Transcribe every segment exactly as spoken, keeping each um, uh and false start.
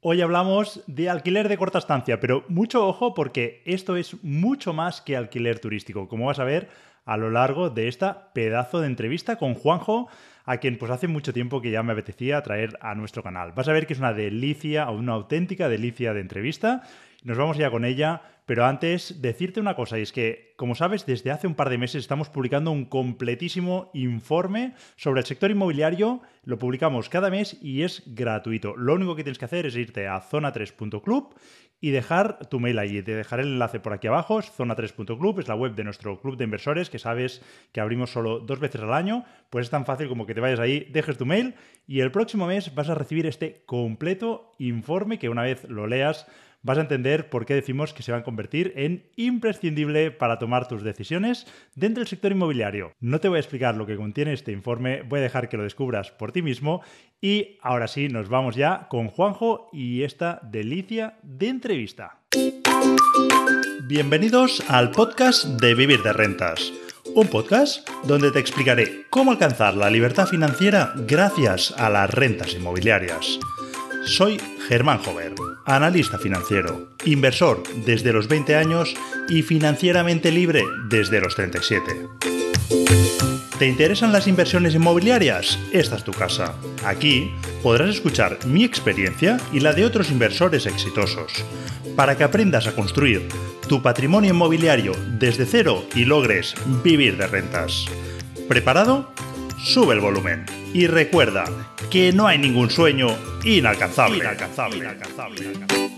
Hoy hablamos de alquiler de corta estancia, pero mucho ojo porque esto es mucho más que alquiler turístico, como vas a ver a lo largo de esta pedazo de entrevista con Juanjo, a quien pues hace mucho tiempo que ya me apetecía traer a nuestro canal. Vas a ver que es una delicia, una auténtica delicia de entrevista. Nos vamos ya con ella, pero antes decirte una cosa, y es que, como sabes, desde hace un par de meses estamos publicando un completísimo informe sobre el sector inmobiliario. Lo publicamos cada mes y es gratuito. Lo único que tienes que hacer es irte a zona tres punto club y dejar tu mail allí. Te dejaré el enlace por aquí abajo. zona tres punto club es la web de nuestro club de inversores, que sabes que abrimos solo dos veces al año. Pues es tan fácil como que te vayas ahí, dejes tu mail y el próximo mes vas a recibir este completo informe que una vez lo leas vas a entender por qué decimos que se va a convertir en imprescindible para tomar tus decisiones dentro del sector inmobiliario. No te voy a explicar lo que contiene este informe, voy a dejar que lo descubras por ti mismo y ahora sí, nos vamos ya con Juanjo y esta delicia de entrevista. Bienvenidos al podcast de Vivir de Rentas, un podcast donde te explicaré cómo alcanzar la libertad financiera gracias a las rentas inmobiliarias. Soy Germán Jover, analista financiero, inversor desde los veinte años y financieramente libre desde los treinta y siete. ¿Te interesan las inversiones inmobiliarias? Esta es tu casa. Aquí podrás escuchar mi experiencia y la de otros inversores exitosos, para que aprendas a construir tu patrimonio inmobiliario desde cero y logres vivir de rentas. ¿Preparado? Sube el volumen. Y recuerda que no hay ningún sueño inalcanzable. Inalcanzable, inalcanzable, inalcanzable.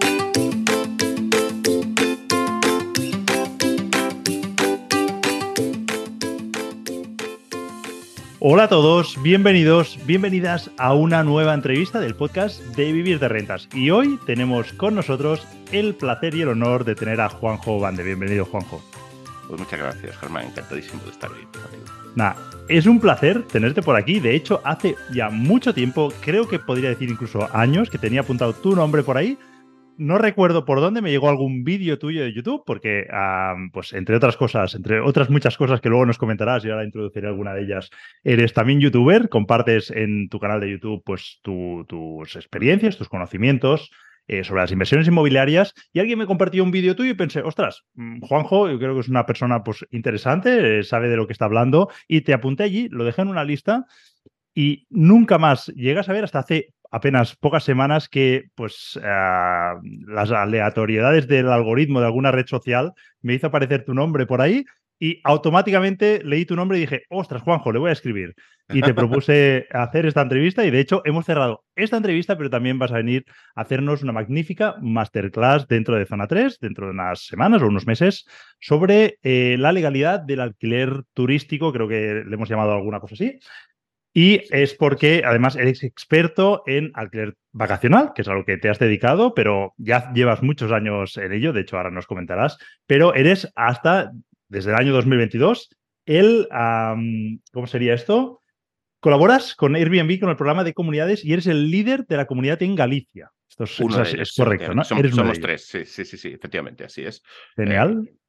Hola a todos, bienvenidos, bienvenidas a una nueva entrevista del podcast de Vivir de Rentas. Y hoy tenemos con nosotros el placer y el honor de tener a Juanjo Bande. Bienvenido, Juanjo. Pues muchas gracias, Germán. Encantadísimo de estar hoy contigo. Nada, es un placer tenerte por aquí. De hecho, hace ya mucho tiempo, creo que podría decir incluso años, que tenía apuntado tu nombre por ahí. No recuerdo por dónde me llegó algún vídeo tuyo de YouTube, porque, um, pues, entre otras cosas, entre otras muchas cosas que luego nos comentarás y ahora introduciré alguna de ellas, eres también youtuber, compartes en tu canal de YouTube, pues, tu, tus experiencias, tus conocimientos eh, sobre las inversiones inmobiliarias, y alguien me compartió un vídeo tuyo y pensé, ostras, Juanjo, yo creo que es una persona, pues, interesante, eh, sabe de lo que está hablando, y te apunté allí, lo dejé en una lista y nunca más llegas a ver hasta hace apenas pocas semanas que pues uh, las aleatoriedades del algoritmo de alguna red social me hizo aparecer tu nombre por ahí y automáticamente leí tu nombre y dije, ostras, Juanjo, le voy a escribir. Y te propuse hacer esta entrevista y de hecho hemos cerrado esta entrevista, pero también vas a venir a hacernos una magnífica masterclass dentro de Zona tres, dentro de unas semanas o unos meses, sobre eh, la legalidad del alquiler turístico, creo que le hemos llamado alguna cosa así. Y es porque, además, eres experto en alquiler vacacional, que es a lo que te has dedicado, pero ya llevas muchos años en ello, de hecho ahora nos comentarás, pero eres hasta, desde el año dos mil veintidós, el, um, ¿cómo sería esto? Colaboras con Airbnb, con el programa de comunidades, y eres el líder de la comunidad en Galicia. Esto es, Uno es, de ellos, es correcto, ¿no? Som, Eres uno de somos ellos. tres, sí, sí, sí, sí, efectivamente, así es. Genial. Eh,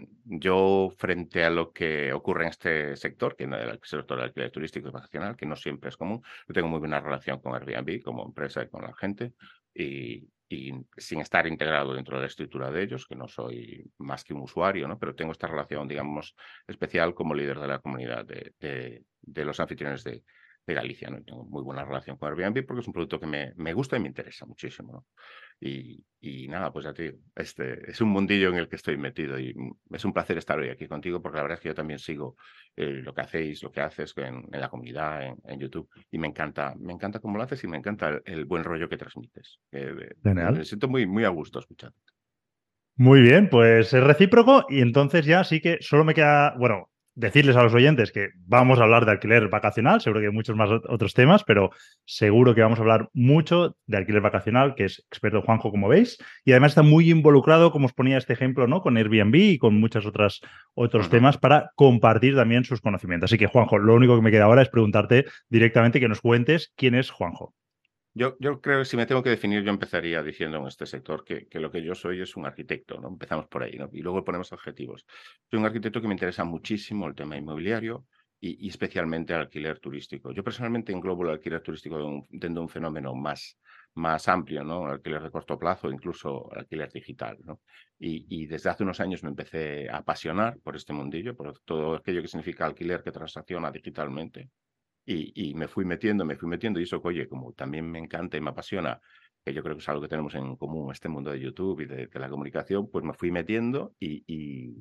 Yo, frente a lo que ocurre en este sector, que en el sector del alquiler turístico y vacacional, que no siempre es común, yo tengo muy buena relación con Airbnb como empresa y con la gente, y, y sin estar integrado dentro de la estructura de ellos, que no soy más que un usuario, ¿no? Pero tengo esta relación, digamos, especial como líder de la comunidad de, de, de los anfitriones de, de Galicia, ¿no? Y tengo muy buena relación con Airbnb porque es un producto que me, me gusta y me interesa muchísimo, ¿no? Y, y nada, pues ya te digo, este es un mundillo en el que estoy metido y es un placer estar hoy aquí contigo porque la verdad es que yo también sigo eh, lo que hacéis, lo que haces en, en la comunidad, en, en YouTube, y me encanta, me encanta cómo lo haces y me encanta el, el buen rollo que transmites. Eh, me, Genial. me siento muy, muy a gusto escuchando. Muy bien, pues es recíproco y entonces ya sí que solo me queda, bueno, decirles a los oyentes que vamos a hablar de alquiler vacacional, seguro que hay muchos más otros temas, pero seguro que vamos a hablar mucho de alquiler vacacional, que es experto Juanjo, como veis, y además está muy involucrado, como os ponía este ejemplo, ¿no? Con Airbnb y con muchos otros, otros Uh-huh. temas para compartir también sus conocimientos. Así que, Juanjo, lo único que me queda ahora es preguntarte directamente que nos cuentes quién es Juanjo. Yo, yo creo que si me tengo que definir, yo empezaría diciendo en este sector que, que lo que yo soy es un arquitecto, ¿no? Empezamos por ahí, ¿no? Y luego ponemos objetivos. Soy un arquitecto que me interesa muchísimo el tema inmobiliario y, y especialmente el alquiler turístico. Yo personalmente englobo el alquiler turístico de un, dentro de un fenómeno más, más amplio, ¿no? Alquiler de corto plazo, incluso alquiler digital, ¿no? Y, y desde hace unos años me empecé a apasionar por este mundillo, por todo aquello que significa alquiler que transacciona digitalmente. Y, y me fui metiendo, me fui metiendo, y eso, oye, como también me encanta y me apasiona, que yo creo que es algo que tenemos en común, este mundo de YouTube y de, de la comunicación, pues me fui metiendo y, y,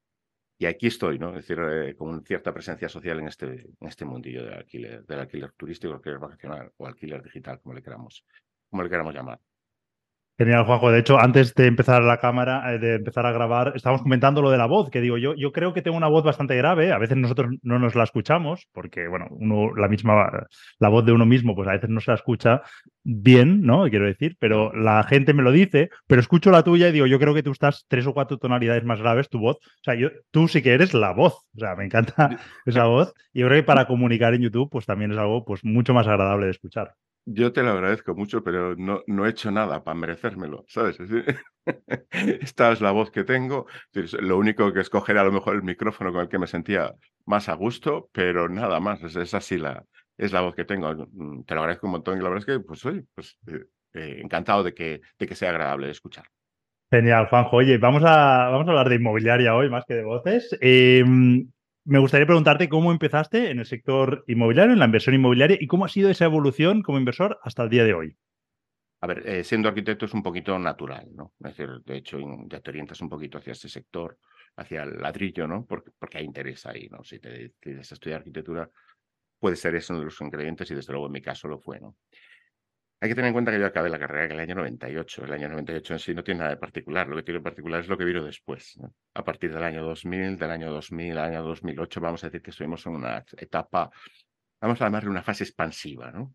y aquí estoy, ¿no? Es decir, eh, con cierta presencia social en este, en este mundillo del alquiler, del alquiler turístico, alquiler vacacional o alquiler digital, como le queramos, como le queramos llamar. Genial, Juanjo. De hecho, antes de empezar la cámara, eh, de empezar a grabar, estábamos comentando lo de la voz, que digo, yo, yo creo que tengo una voz bastante grave. A veces nosotros no nos la escuchamos, porque, bueno, uno, la misma, la voz de uno mismo, pues a veces no se la escucha bien, ¿no? Quiero decir, pero ¿No? la gente me lo dice, pero escucho la tuya y digo, yo creo que tú estás tres o cuatro tonalidades más graves, tu voz. O sea, yo, tú sí que eres la voz. O sea, me encanta esa voz. Y yo creo que para comunicar en YouTube, pues también es algo, pues, mucho más agradable de escuchar. Yo te lo agradezco mucho, pero no, no he hecho nada para merecérmelo, ¿sabes? Es decir, esta es la voz que tengo. Es decir, lo único que escoger a lo mejor el micrófono con el que me sentía más a gusto, pero nada más. Es, es así la, es la voz que tengo. Mm, Te lo agradezco un montón y la verdad es que, pues, oye, pues, eh, eh, encantado de que, de que sea agradable de escuchar. Genial, Juanjo. Oye, vamos a, vamos a hablar de inmobiliaria hoy más que de voces. Eh, me gustaría preguntarte cómo empezaste en el sector inmobiliario, en la inversión inmobiliaria, y cómo ha sido esa evolución como inversor hasta el día de hoy. A ver, eh, siendo arquitecto es un poquito natural, ¿no? Es decir, de hecho, in- ya te orientas un poquito hacia ese sector, hacia el ladrillo, ¿no? Porque, porque hay interés ahí, ¿no? Si te decides a estudiar arquitectura, puede ser eso uno de los ingredientes y desde luego en mi caso lo fue, ¿no? Hay que tener en cuenta que yo acabé la carrera en el año noventa y ocho. El año noventa y ocho en sí no tiene nada de particular. Lo que tiene de particular es lo que vino después, ¿no? A partir del año dos mil, del año dos mil al año dos mil ocho, vamos a decir que estuvimos en una etapa, vamos a llamarle una fase expansiva, ¿no?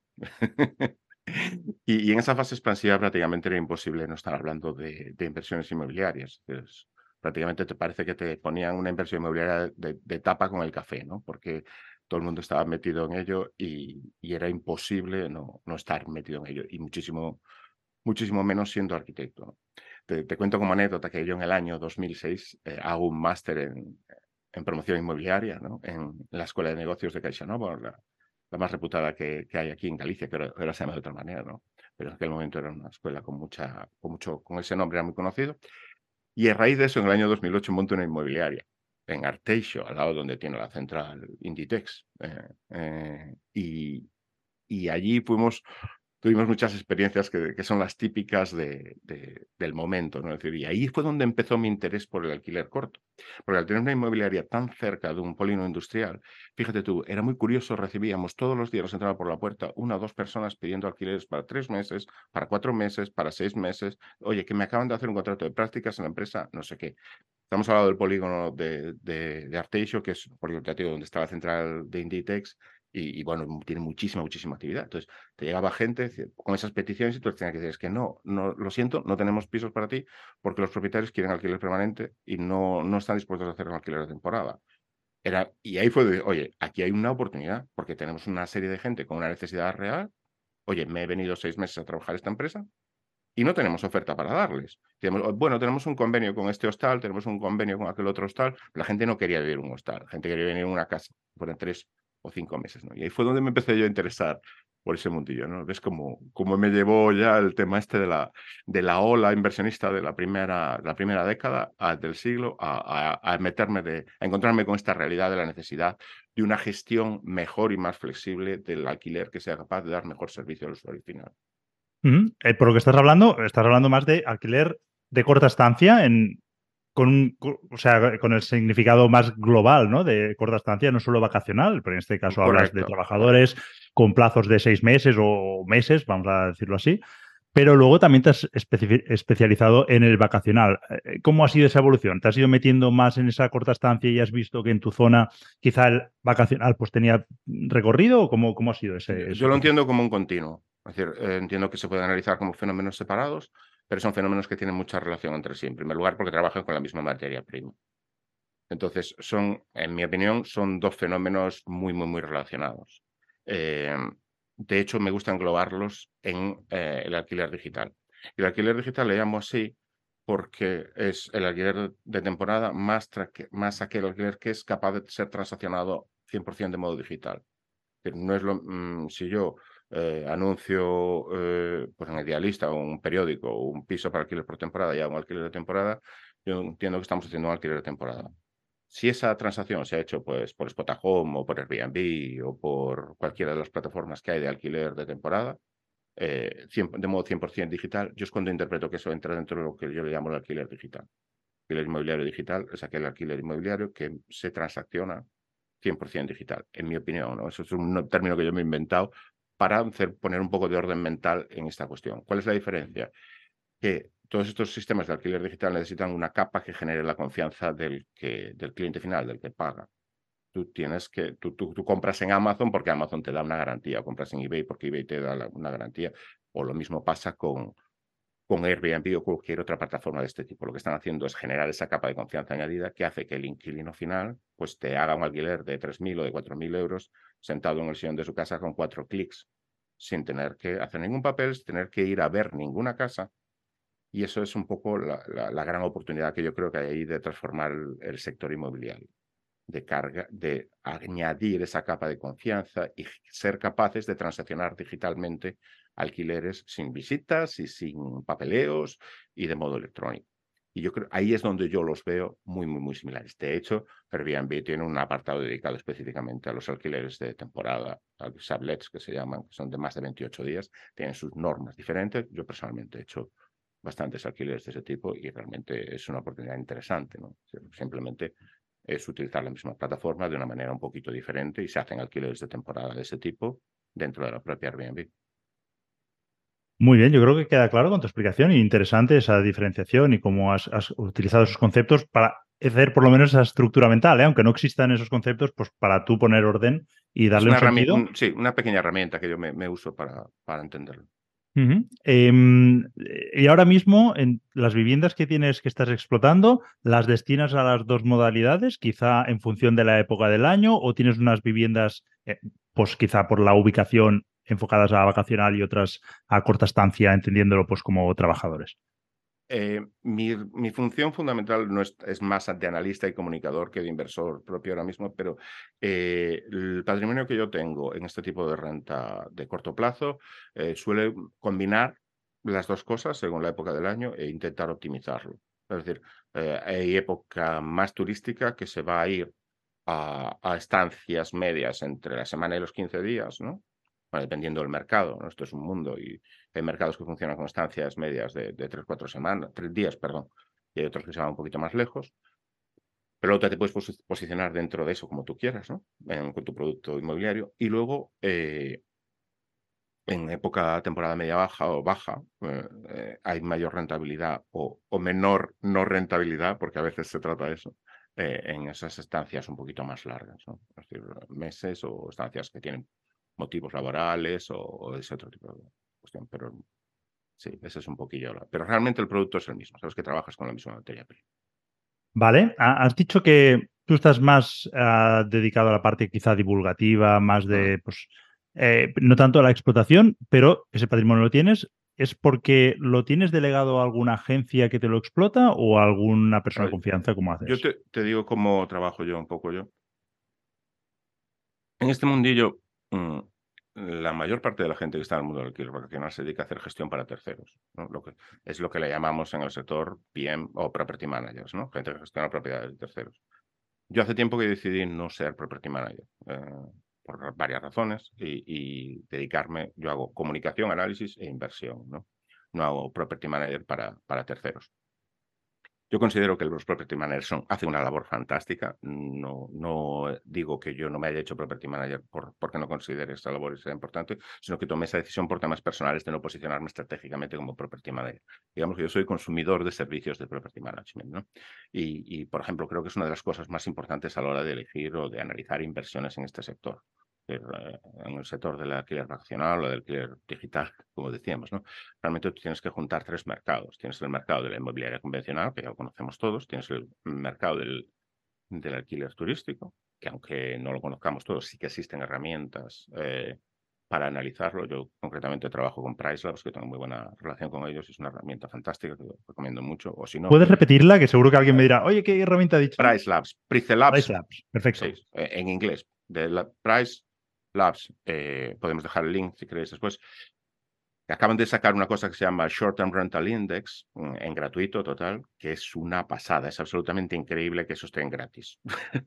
Y, y en esa fase expansiva prácticamente era imposible no estar hablando de, de inversiones inmobiliarias. Es- prácticamente te parece que te ponían una inversión inmobiliaria de, de tapa con el café, ¿no? Porque todo el mundo estaba metido en ello y, y era imposible no, no estar metido en ello, y muchísimo, muchísimo menos siendo arquitecto, ¿no? Te, te cuento como anécdota que yo en el año dos mil seis eh, hago un máster en, en promoción inmobiliaria, ¿no? En la Escuela de Negocios de CaixaNova, la, la más reputada que, que hay aquí en Galicia, que ahora, ahora se llama de otra manera, ¿no? Pero en aquel momento era una escuela con mucha, con mucho, con ese nombre era muy conocido. Y a raíz de eso, en el año dos mil ocho monto una inmobiliaria en Arteixo, al lado donde tiene la central Inditex. eh, eh, y, y allí fuimos tuvimos muchas experiencias que, que son las típicas de, de, del momento, ¿no? Es decir, y ahí fue donde empezó mi interés por el alquiler corto. Porque al tener una inmobiliaria tan cerca de un polígono industrial, fíjate tú, era muy curioso, recibíamos todos los días, nos entraba por la puerta una o dos personas pidiendo alquileres para tres meses, para cuatro meses, para seis meses. Oye, que me acaban de hacer un contrato de prácticas en la empresa, no sé qué. Estamos hablando del polígono de, de, de Arteixo, que es, por te digo, donde está la central de Inditex, y, y, bueno, tiene muchísima, muchísima actividad. Entonces, te llegaba gente con esas peticiones y tú tenías que decir, es que no, no, lo siento, no tenemos pisos para ti porque los propietarios quieren alquiler permanente y no, no están dispuestos a hacer un alquiler de temporada. Era, y ahí fue de, oye, aquí hay una oportunidad porque tenemos una serie de gente con una necesidad real. Oye, me he venido seis meses a trabajar esta empresa y no tenemos oferta para darles. Tenemos, bueno, tenemos un convenio con este hostal, tenemos un convenio con aquel otro hostal. La gente no quería vivir en un hostal, la gente quería venir a una casa por tres o cinco meses, ¿no? Y ahí fue donde me empecé yo a interesar por ese mundillo, ¿no? Ves cómo, cómo me llevó ya el tema este de la, de la ola inversionista de la primera, la primera década a, del siglo a, a, a meterme de, a encontrarme con esta realidad de la necesidad de una gestión mejor y más flexible del alquiler que sea capaz de dar mejor servicio al usuario final. Ujú. Eh, por lo que estás hablando, estás hablando más de alquiler de corta estancia en, con un, co- o sea, con el significado más global, ¿no? De corta estancia, no solo vacacional, pero en este caso hablas de Correcto, correcto. trabajadores con plazos de seis meses o meses, vamos a decirlo así. Pero luego también te has especifi- especializado en el vacacional. Eh, ¿Cómo ha sido esa evolución? ¿Te has ido metiendo más en esa corta estancia y has visto que en tu zona quizá el vacacional pues tenía recorrido? ¿O cómo, cómo ha sido Yo, ese, ese yo lo proceso? entiendo como un continuo. Es decir, eh, entiendo que se puede analizar como fenómenos separados, pero son fenómenos que tienen mucha relación entre sí. En primer lugar, porque trabajan con la misma materia prima. Entonces, son, en mi opinión, son dos fenómenos muy, muy, muy relacionados. Eh, de hecho, me gusta englobarlos en eh, el alquiler digital. Y el alquiler digital le llamo así porque es el alquiler de temporada más, tra- que- más aquel alquiler que es capaz de ser transaccionado cien por ciento de modo digital. Decir, no es lo, mm, si yo eh, anuncio eh, pues en Idealista o un periódico o un piso para alquiler por temporada y hago un alquiler de temporada, yo entiendo que estamos haciendo un alquiler de temporada. Si esa transacción se ha hecho pues, por Spotahome o por Airbnb o por cualquiera de las plataformas que hay de alquiler de temporada, eh, cien, de modo cien por ciento digital, yo es cuando interpreto que eso entra dentro de lo que yo le llamo el alquiler digital. El alquiler inmobiliario digital es aquel alquiler inmobiliario que se transacciona cien por ciento digital, en mi opinión, ¿no? Eso es un término que yo me he inventado para hacer, poner un poco de orden mental en esta cuestión. ¿Cuál es la diferencia? Que todos estos sistemas de alquiler digital necesitan una capa que genere la confianza del, que, del cliente final, del que paga. Tú tienes que, tú, tú, tú compras en Amazon porque Amazon te da una garantía, o compras en eBay porque eBay te da la, una garantía, o lo mismo pasa con, con Airbnb o cualquier otra plataforma de este tipo. Lo que están haciendo es generar esa capa de confianza añadida que hace que el inquilino final pues te haga un alquiler de tres mil o de cuatro mil euros sentado en el sillón de su casa con cuatro clics, sin tener que hacer ningún papel, sin tener que ir a ver ninguna casa. Y eso es un poco la, la, la gran oportunidad que yo creo que hay ahí de transformar el, el sector inmobiliario, de carga, de añadir esa capa de confianza y ser capaces de transaccionar digitalmente alquileres sin visitas y sin papeleos y de modo electrónico. Y yo creo ahí es donde yo los veo muy, muy, muy similares. De hecho, Airbnb tiene un apartado dedicado específicamente a los alquileres de temporada, a los sublets que se llaman, que son de más de veintiocho días, tienen sus normas diferentes. Yo personalmente he hecho bastantes alquileres de ese tipo y realmente es una oportunidad interesante, ¿no? Simplemente es utilizar la misma plataforma de una manera un poquito diferente y se hacen alquileres de temporada de ese tipo dentro de la propia Airbnb. Muy bien, yo creo que queda claro con tu explicación y interesante esa diferenciación y cómo has, has utilizado esos conceptos para hacer por lo menos esa estructura mental, ¿eh? Aunque no existan esos conceptos, pues para tú poner orden y Es darle un una herramienta, sentido. un, sí, una pequeña herramienta que yo me, me uso para, para entenderlo. Ujú. Em, y ahora mismo, en las viviendas que tienes que estás explotando, ¿las destinas a las dos modalidades, quizá en función de la época del año, o tienes unas viviendas, eh, pues quizá por la ubicación enfocadas a vacacional y otras a corta estancia, entendiéndolo pues como trabajadores? Eh, mi, mi, función fundamental no es, es, más de analista y comunicador que de inversor propio ahora mismo, pero eh, el patrimonio que yo tengo en este tipo de renta de corto plazo eh, suele combinar las dos cosas según la época del año e intentar optimizarlo. Es decir, eh, hay época más turística que se va a ir a, a estancias medias entre la semana y los quince días, ¿no? Bueno, dependiendo del mercado, ¿no? Esto es un mundo y hay mercados que funcionan con estancias medias de, de tres, cuatro semanas, tres días, perdón, y hay otros que se van un poquito más lejos. Pero luego te puedes pos posicionar dentro de eso como tú quieras, ¿no? En, con tu producto inmobiliario. Y luego, eh, en época temporada media baja o baja, eh, eh, hay mayor rentabilidad o, o menor no rentabilidad, porque a veces se trata de eso, eh, en esas estancias un poquito más largas, ¿no? Es decir, meses o estancias que tienen motivos laborales o, o ese otro tipo de cuestión. Pero sí, ese es un poquillo. La... Pero realmente el producto es el mismo, sabes que trabajas con la misma materia prima. Vale, ha- has dicho que tú estás más ah, dedicado a la parte quizá divulgativa, más Mm. de, pues, eh, no tanto a la explotación, pero ese patrimonio lo tienes. ¿Es porque lo tienes delegado a alguna agencia que te lo explota o a alguna persona de Eh, confianza? ¿Cómo yo haces? te, te digo cómo trabajo yo un poco yo. En este mundillo, mm, la mayor parte de la gente que está en el mundo del alquiler vacacional se dedica a hacer gestión para terceros, ¿no? Lo que, es lo que le llamamos en el sector P M o Property Managers, ¿no? Gente que gestiona propiedades de terceros. Yo hace tiempo que decidí no ser Property Manager, eh, por varias razones, y, y, dedicarme, yo hago comunicación, análisis e inversión, ¿no? No hago Property Manager para, para terceros. Yo considero que los property managers son, hacen una labor fantástica. No, no digo que yo no me haya hecho property manager por, porque no considere esa labor sea importante, sino que tomé esa decisión por temas personales de no posicionarme estratégicamente como property manager. Digamos que yo soy consumidor de servicios de property management, ¿no? Y, y, por ejemplo, creo que es una de las cosas más importantes a la hora de elegir o de analizar inversiones en este sector. En el sector del alquiler vacacional o del alquiler digital, como decíamos, ¿no? Realmente tú tienes que juntar tres mercados. Tienes el mercado de la inmobiliaria convencional, que ya lo conocemos todos, tienes el mercado del, del alquiler turístico, que aunque no lo conozcamos todos, sí que existen herramientas eh, para analizarlo. Yo concretamente trabajo con PriceLabs, que tengo muy buena relación con ellos, es una herramienta fantástica que recomiendo mucho, o si no, ¿Puedes repetirla? Que seguro que alguien me dirá, oye, ¿qué herramienta ha dicho? PriceLabs, PriceLabs, Price Labs. sí, Perfecto. en inglés, de la Price Labs, eh, podemos dejar el link si queréis después, acaban de sacar una cosa que se llama Short Term Rental Index, mm, en gratuito total, que es una pasada, es absolutamente increíble que eso esté en gratis.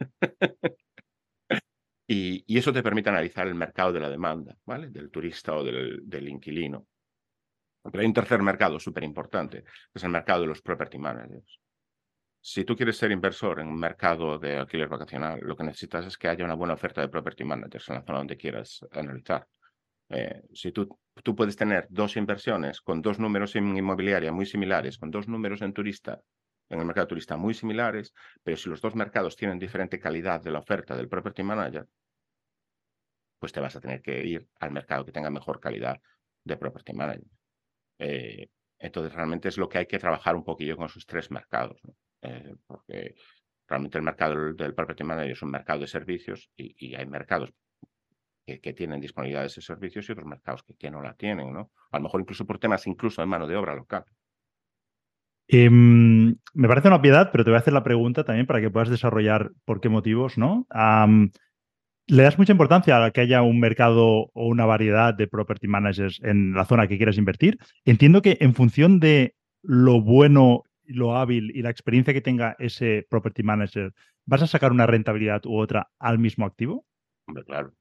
Y, y eso te permite analizar el mercado de la demanda, ¿vale? Del turista o del, del inquilino. Pero hay un tercer mercado súper importante, que es el mercado de los property managers. Si tú quieres ser inversor en un mercado de alquiler vacacional, lo que necesitas es que haya una buena oferta de property managers en la zona donde quieras analizar. Eh, si tú, tú puedes tener dos inversiones con dos números en inmobiliaria muy similares, con dos números en turista, en el mercado turista muy similares, pero si los dos mercados tienen diferente calidad de la oferta del property manager, pues te vas a tener que ir al mercado que tenga mejor calidad de property manager. Eh, entonces, realmente es lo que hay que trabajar un poquillo con sus tres mercados, ¿no? Eh, porque realmente el mercado del, del property manager es un mercado de servicios y, y hay mercados que, que, tienen disponibilidad de esos servicios y otros mercados que, que no la tienen, ¿no? A lo mejor incluso por temas incluso de mano de obra local. Eh, me parece una obviedad, pero te voy a hacer la pregunta también para que puedas desarrollar por qué motivos, ¿no? Um, ¿Le das mucha importancia a que haya un mercado o una variedad de property managers en la zona que quieras invertir? Entiendo que en función de lo bueno, lo hábil y la experiencia que tenga ese property manager, ¿vas a sacar una rentabilidad u otra al mismo activo? Hombre, claro,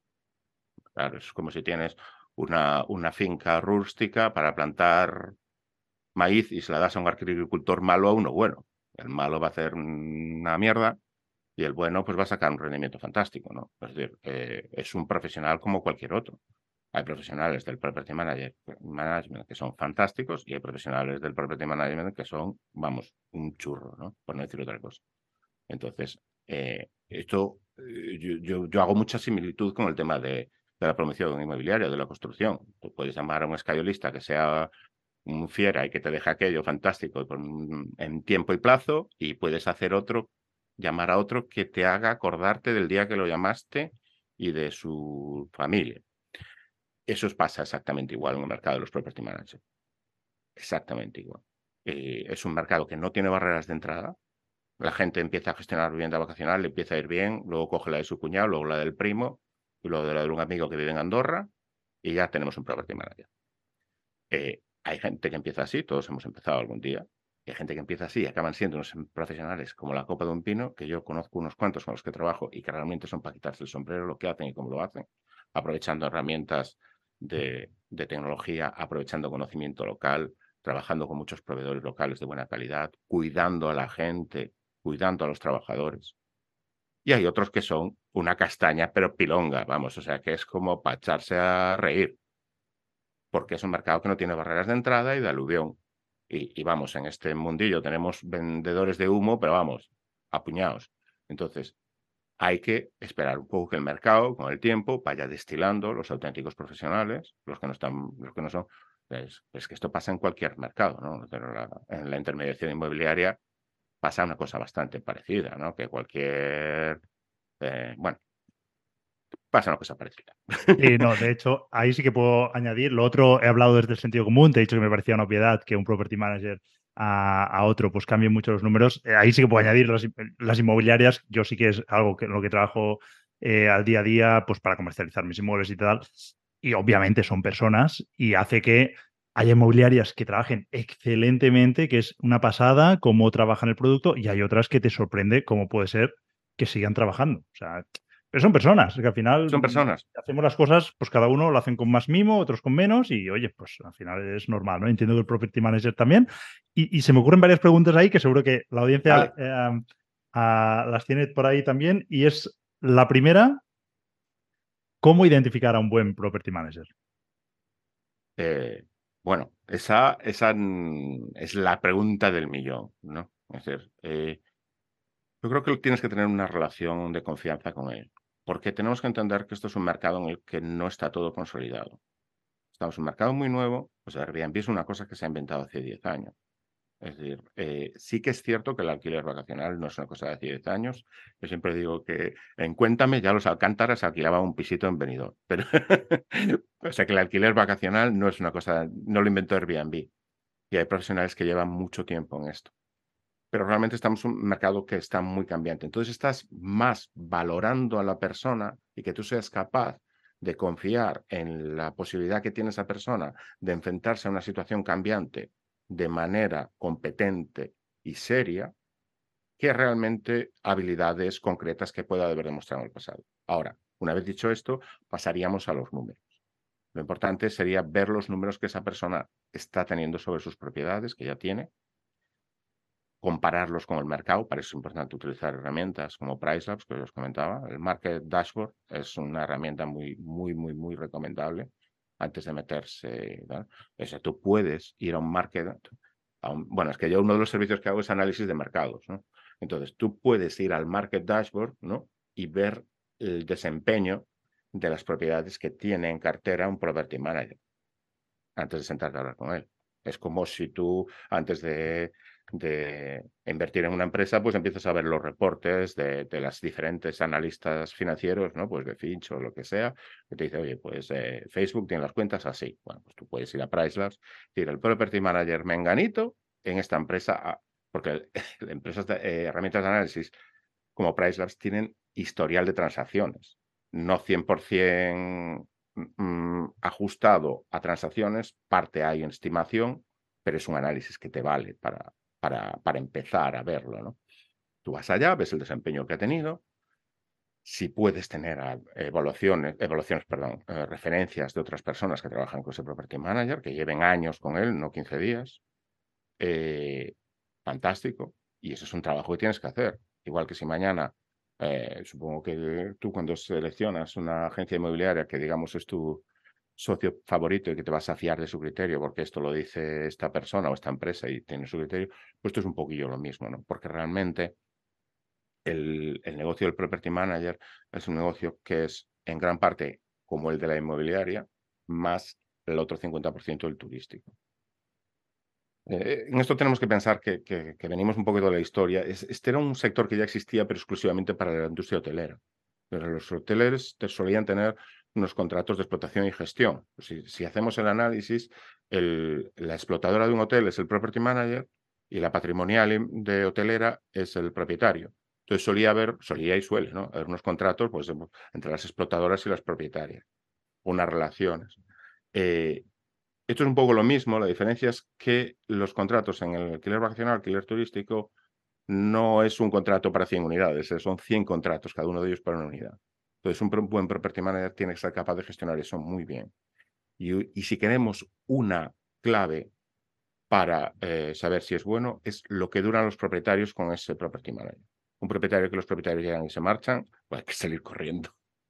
claro, es como si tienes una, una finca rústica para plantar maíz y se la das a un agricultor malo a uno bueno. El malo va a hacer una mierda y el bueno pues va a sacar un rendimiento fantástico, ¿no? Es decir, eh, es un profesional como cualquier otro. Hay profesionales del property manager, management que son fantásticos y hay profesionales del property management que son, vamos, un churro, ¿no? Por no decir otra cosa. Entonces, eh, esto, eh, yo, yo, yo hago mucha similitud con el tema de, de la promoción inmobiliaria, de la construcción. Tú puedes llamar a un escayolista que sea un fiera y que te deje aquello fantástico con, en tiempo y plazo, y puedes hacer otro, llamar a otro que te haga acordarte del día que lo llamaste y de su familia. Eso os pasa exactamente igual en el mercado de los property managers. Exactamente igual. Eh, es un mercado que no tiene barreras de entrada. La gente empieza a gestionar vivienda vacacional, le empieza a ir bien, luego coge la de su cuñado, luego la del primo, y luego de la de un amigo que vive en Andorra, y ya tenemos un property manager. Eh, hay gente que empieza así, todos hemos empezado algún día, y hay gente que empieza así y acaban siendo unos profesionales como la copa de un pino, que yo conozco unos cuantos con los que trabajo y que realmente son para quitarse el sombrero lo que hacen y cómo lo hacen, aprovechando herramientas de, de tecnología, aprovechando conocimiento local, trabajando con muchos proveedores locales de buena calidad, cuidando a la gente, cuidando a los trabajadores. Y hay otros que son una castaña, pero pilonga, vamos, o sea, que es como para echarse a reír, porque es un mercado que no tiene barreras de entrada y de aluvión. Y, y vamos, en este mundillo tenemos vendedores de humo, pero vamos, apuñados. Entonces, hay que esperar un poco que el mercado, con el tiempo, vaya destilando los auténticos profesionales, los que no están, los que no son. Es, es que esto pasa en cualquier mercado, ¿no? Pero la, en la intermediación inmobiliaria pasa una cosa bastante parecida, ¿no? Que cualquier, eh, bueno, pasa una cosa parecida. Sí, no, de hecho, ahí sí que puedo añadir. Lo otro, he hablado desde el sentido común, te he dicho que me parecía una obviedad que un property manager a, a otro pues cambie mucho los números. Eh, ahí sí que puedo añadir las, las inmobiliarias. Yo sí que es algo que en lo que trabajo eh, al día a día pues para comercializar mis inmuebles y tal. Y obviamente son personas y hace que haya inmobiliarias que trabajen excelentemente, que es una pasada cómo trabajan el producto, y hay otras que te sorprende cómo puede ser que sigan trabajando. O sea, pero son personas, que al final Son personas. hacemos las cosas, pues cada uno lo hacen con más mimo, otros con menos, y oye, pues al final es normal, ¿no? Entiendo que el property manager también. Y, y se me ocurren varias preguntas ahí que seguro que la audiencia Vale. eh, a, las tiene por ahí también. Y es la primera, ¿cómo identificar a un buen property manager? Eh, bueno, esa, esa mm, es la pregunta del millón, ¿no? Es decir, eh, yo creo que tienes que tener una relación de confianza con él, porque tenemos que entender que esto es un mercado en el que no está todo consolidado. Estamos en un mercado muy nuevo, pues Airbnb es una cosa que se ha inventado hace diez años. Es decir, eh, sí que es cierto que el alquiler vacacional no es una cosa de hace diez años. Yo siempre digo que en Cuéntame ya los Alcántaras alquilaban un pisito en Benidorm. Pero o sea que el alquiler vacacional no es una cosa, no lo inventó Airbnb. Y hay profesionales que llevan mucho tiempo en esto. Pero realmente estamos en un mercado que está muy cambiante. Entonces estás más valorando a la persona y que tú seas capaz de confiar en la posibilidad que tiene esa persona de enfrentarse a una situación cambiante de manera competente y seria, que realmente habilidades concretas que pueda haber demostrado en el pasado. Ahora, una vez dicho esto, pasaríamos a los números. Lo importante sería ver los números que esa persona está teniendo sobre sus propiedades, que ya tiene, compararlos con el mercado. Para eso es importante utilizar herramientas como PriceLabs, que os comentaba. El Market Dashboard es una herramienta muy, muy, muy, muy recomendable antes de meterse, ¿no? O sea, tú puedes ir a un market, a un, bueno, es que yo uno de los servicios que hago es análisis de mercados, ¿no? Entonces, tú puedes ir al Market Dashboard, ¿no? Y ver el desempeño de las propiedades que tiene en cartera un property manager antes de sentarte a hablar con él. Es como si tú, antes de, de invertir en una empresa, pues empiezas a ver los reportes de, de las diferentes analistas financieros, ¿no? Pues de Fitch o lo que sea, que te dice, oye, pues eh, Facebook tiene las cuentas así. Bueno, pues tú puedes ir a PriceLabs, decir, el property manager menganito en esta empresa, ah, porque empresas de, eh, herramientas de análisis como PriceLabs tienen historial de transacciones, no cien por ciento mm, ajustado a transacciones, parte hay en estimación, pero es un análisis que te vale para, para, para empezar a verlo, ¿no? Tú vas allá, ves el desempeño que ha tenido, si puedes tener a- evaluaciones, evaluaciones, perdón, eh, referencias de otras personas que trabajan con ese property manager, que lleven años con él, no quince días, eh, fantástico. Y eso es un trabajo que tienes que hacer. Igual que si mañana, eh, supongo que tú cuando seleccionas una agencia inmobiliaria que digamos es tu socio favorito y que te vas a fiar de su criterio porque esto lo dice esta persona o esta empresa y tiene su criterio, pues esto es un poquillo lo mismo, ¿no? Porque realmente el, el negocio del property manager es un negocio que es en gran parte como el de la inmobiliaria, más el otro cincuenta por ciento del turístico. Eh, en esto tenemos que pensar que, que- que venimos un poquito de la historia. Es- este era un sector que ya existía, pero exclusivamente para la industria hotelera. Pero los hoteles te solían tener unos contratos de explotación y gestión. Si, si hacemos el análisis, el- la explotadora de un hotel es el property manager y la patrimonial de hotelera es el propietario. Entonces solía haber, solía y suele, ¿no? Haber unos contratos pues, entre las explotadoras y las propietarias, unas relaciones. Eh, Esto es un poco lo mismo, la diferencia es que los contratos en el alquiler vacacional, alquiler turístico, no es un contrato para cien unidades, eh, son cien contratos, cada uno de ellos para una unidad. Entonces, un pro- buen property manager tiene que ser capaz de gestionar eso muy bien. Y, y si queremos una clave para eh, saber si es bueno, es lo que duran los propietarios con ese property manager. Un propietario que los propietarios llegan y se marchan, pues hay que salir corriendo.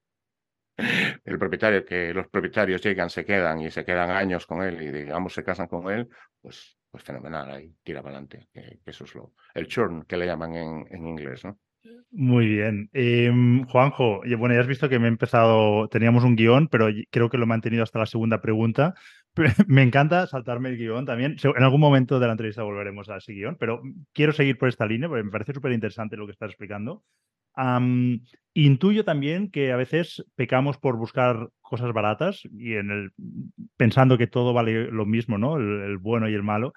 El propietario, que los propietarios llegan, se quedan y se quedan años con él y digamos se casan con él, pues, pues fenomenal, ahí tira para adelante. Que, que eso es lo, el churn que le llaman en, en inglés, ¿no? Muy bien. Em, Juanjo, y bueno, ya has visto que me he empezado, teníamos un guión, pero y- creo que lo he mantenido hasta la segunda pregunta. Me encanta saltarme el guión también. Se- En algún momento de la entrevista volveremos a ese guión, pero quiero seguir por esta línea porque me parece súper interesante lo que estás explicando. Am, intuyo también que a veces pecamos por buscar cosas baratas y en el, pensando que todo vale lo mismo, ¿no? El, el bueno y el malo.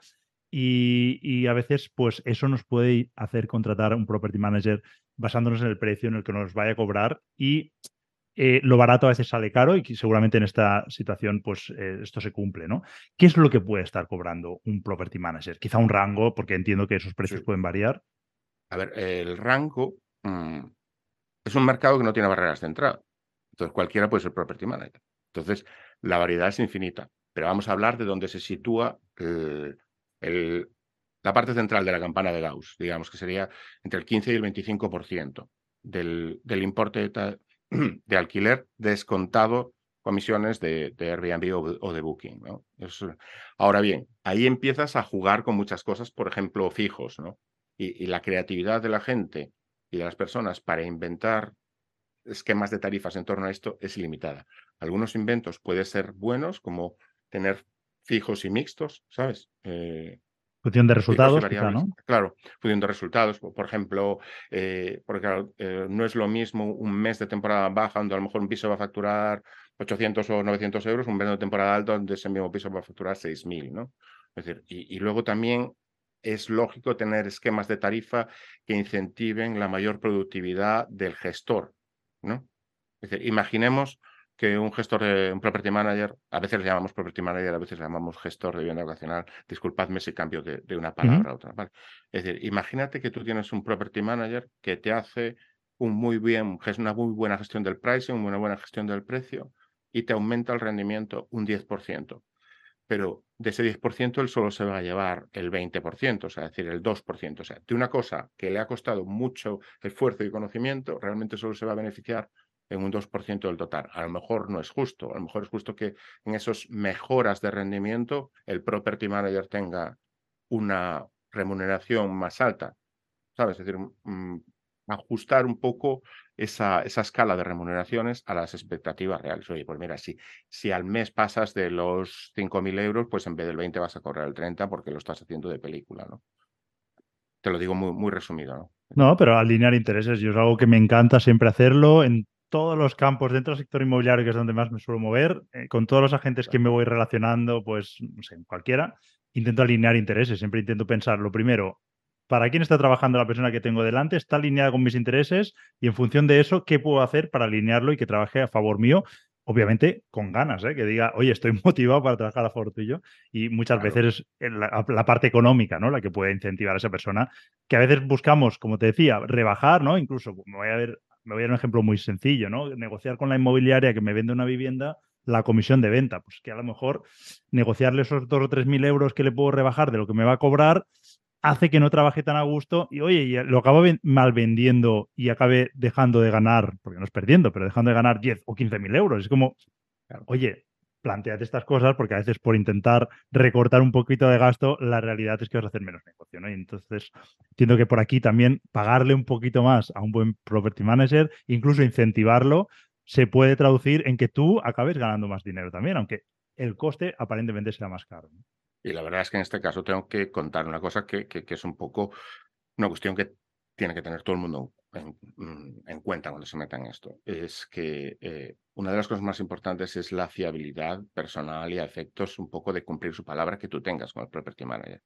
Y, y a veces, pues eso nos puede hacer contratar a un property manager basándonos en el precio en el que nos vaya a cobrar y eh, lo barato a veces sale caro y que seguramente en esta situación pues eh, esto se cumple, ¿no? ¿Qué es lo que puede estar cobrando un property manager? Quizá un rango, porque entiendo que esos precios Sí. pueden variar. A ver, el rango mm, es un mercado que no tiene barreras de entrada. Entonces cualquiera puede ser property manager. Entonces la variedad es infinita. Pero vamos a hablar de dónde se sitúa el, el- la parte central de la campana de Gauss, digamos que sería entre el quince y el veinticinco por ciento del, del importe de, ta- de alquiler descontado comisiones de, de Airbnb o, o de Booking, ¿no? Es- ahora bien, ahí empiezas a jugar con muchas cosas, por ejemplo, fijos, ¿no? Y, y la creatividad de la gente y de las personas para inventar esquemas de tarifas en torno a esto es ilimitada. Algunos inventos pueden ser buenos, como tener fijos y mixtos, ¿sabes? Eh, Función de fijos y resultados, quizá, variables, ¿no? claro, pudiendo resultados. Por ejemplo, eh, porque claro, eh, no es lo mismo un mes de temporada baja, donde a lo mejor un piso va a facturar ochocientos o novecientos euros, un mes de temporada alta, donde ese mismo piso va a facturar seis mil, ¿no? Es decir, y, y luego también es lógico tener esquemas de tarifa que incentiven la mayor productividad del gestor, ¿no? Es decir, imaginemos que un gestor de un property manager, a veces le llamamos property manager, a veces le llamamos gestor de vivienda vacacional, disculpadme si cambio de, de una Ujú. palabra a otra, ¿vale? Es decir, imagínate que tú tienes un property manager que te hace un muy bien, ges- una muy buena gestión del pricing, una buena gestión del precio y te aumenta el rendimiento un diez por ciento. Pero de ese diez por ciento él solo se va a llevar el veinte por ciento, o sea, es decir, el dos por ciento. O sea, de una cosa que le ha costado mucho esfuerzo y conocimiento, realmente solo se va a beneficiar en un dos por ciento del total. A lo mejor no es justo, a lo mejor es justo que en esos mejoras de rendimiento el property manager tenga una remuneración más alta, ¿sabes? Es decir, mm, ajustar un poco esa, esa escala de remuneraciones a las expectativas reales. Oye, pues mira, si, si al mes pasas de los cinco mil euros, pues en vez del veinte vas a cobrar el treinta porque lo estás haciendo de película, ¿no? Te lo digo muy, muy resumido, ¿no? No, pero alinear intereses, yo es algo que me encanta siempre hacerlo en todos los campos, dentro del sector inmobiliario, que es donde más me suelo mover, eh, con todos los agentes que me voy relacionando, pues, no sé, en cualquiera, intento alinear intereses, siempre intento pensar, lo primero, ¿para quién está trabajando la persona que tengo delante? ¿Está alineada con mis intereses? Y en función de eso, ¿qué puedo hacer para alinearlo y que trabaje a favor mío? Obviamente con ganas, ¿eh? Que diga, oye, estoy motivado para trabajar a favor tuyo. Y muchas Claro. veces es la, la parte económica, ¿no? La que puede incentivar a esa persona que a veces buscamos, como te decía, rebajar, ¿no? Incluso, me voy a ver, me voy a dar un ejemplo muy sencillo, ¿no? Negociar con la inmobiliaria que me vende una vivienda la comisión de venta. Pues que a lo mejor negociarle esos dos o tres mil euros que le puedo rebajar de lo que me va a cobrar hace que no trabaje tan a gusto y, oye, y lo acabo ven- mal vendiendo y acabe dejando de ganar, porque no es perdiendo, pero dejando de ganar diez o quince mil euros. Es como, Claro. oye, planteate estas cosas porque a veces por intentar recortar un poquito de gasto, la realidad es que vas a hacer menos negocio, ¿no? Y entonces entiendo que por aquí también pagarle un poquito más a un buen property manager, incluso incentivarlo, se puede traducir en que tú acabes ganando más dinero también, aunque el coste aparentemente sea más caro, ¿no? Y la verdad es que en este caso tengo que contar una cosa que, que, que es un poco una cuestión que tiene que tener todo el mundo en, mm, en cuenta cuando se meta en esto. Es que eh, una de las cosas más importantes es la fiabilidad personal y a efectos un poco de cumplir su palabra que tú tengas con el property manager.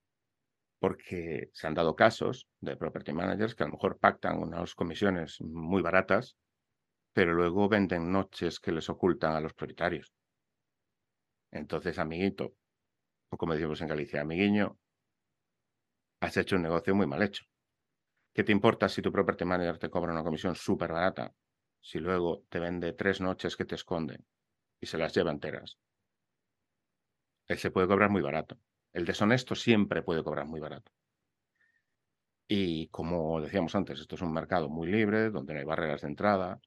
Porque se han dado casos de property managers que a lo mejor pactan unas comisiones muy baratas, pero luego venden noches que les ocultan a los propietarios. Entonces, amiguito, o como decimos en Galicia, amiguiño, has hecho un negocio muy mal hecho. ¿Qué te importa si tu property manager te cobra una comisión súper barata si luego te vende tres noches que te esconden y se las lleva enteras? Él se puede cobrar muy barato. El deshonesto siempre puede cobrar muy barato. Y como decíamos antes, esto es un mercado muy libre, donde no hay barreras de entrada.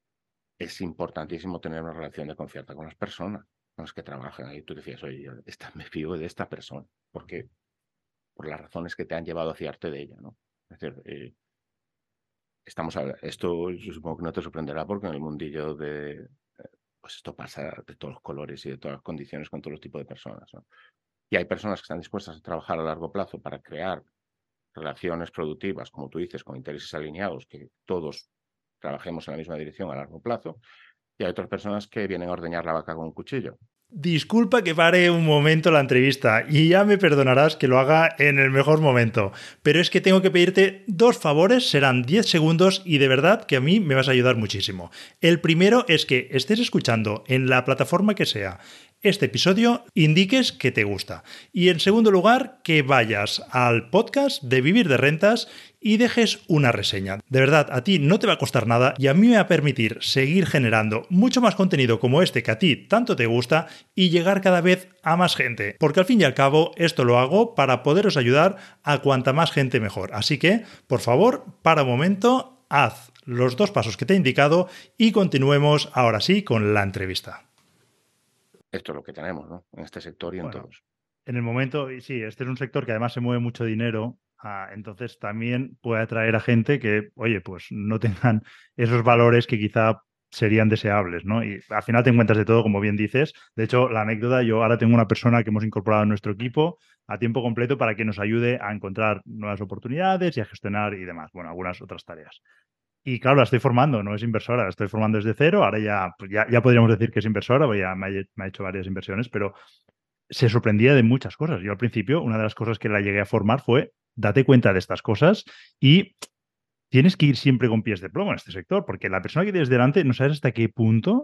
Es importantísimo tener una relación de confianza con las personas con las que trabajan. Y tú decías, oye, yo esta, me fío de esta persona, porque por las razones que te han llevado a fiarte de ella, ¿no? Es decir, eh, estamos a- esto yo supongo que no te sorprenderá porque en el mundillo de, eh, pues esto pasa de todos los colores y de todas las condiciones con todos los tipos de personas, ¿no? Y hay personas que están dispuestas a trabajar a largo plazo para crear relaciones productivas, como tú dices, con intereses alineados, que todos trabajemos en la misma dirección a largo plazo, y hay otras personas que vienen a ordeñar la vaca con un cuchillo. Disculpa que pare un momento la entrevista y ya me perdonarás que lo haga en el mejor momento, pero es que tengo que pedirte dos favores, serán diez segundos y de verdad que a mí me vas a ayudar muchísimo. El primero es que estés escuchando en la plataforma que sea este episodio, indiques que te gusta. Y en segundo lugar, que vayas al podcast de Vivir de Rentas y dejes una reseña. De verdad, a ti no te va a costar nada y a mí me va a permitir seguir generando mucho más contenido como este que a ti tanto te gusta y llegar cada vez a más gente. Porque al fin y al cabo, esto lo hago para poderos ayudar a cuanta más gente mejor. Así que, por favor, para un momento, haz los dos pasos que te he indicado y continuemos ahora sí con la entrevista. Esto es lo que tenemos, ¿no? En este sector y en Bueno, todos. en el momento, y sí, este es un sector que además se mueve mucho dinero, ah, entonces también puede atraer a gente que, oye, pues no tengan esos valores que quizá serían deseables, ¿no? Y al final te encuentras de todo, como bien dices. De hecho, la anécdota, yo ahora tengo una persona que hemos incorporado a nuestro equipo a tiempo completo para que nos ayude a encontrar nuevas oportunidades y a gestionar y demás, bueno, algunas otras tareas. Y claro, la estoy formando, no es inversora, la estoy formando desde cero, ahora ya, pues ya, ya podríamos decir que es inversora, porque ya me ha, me ha hecho varias inversiones, pero se sorprendía de muchas cosas. Yo al principio, una de las cosas que la llegué a formar fue, date cuenta de estas cosas y tienes que ir siempre con pies de plomo en este sector, porque la persona que tienes delante no sabes hasta qué punto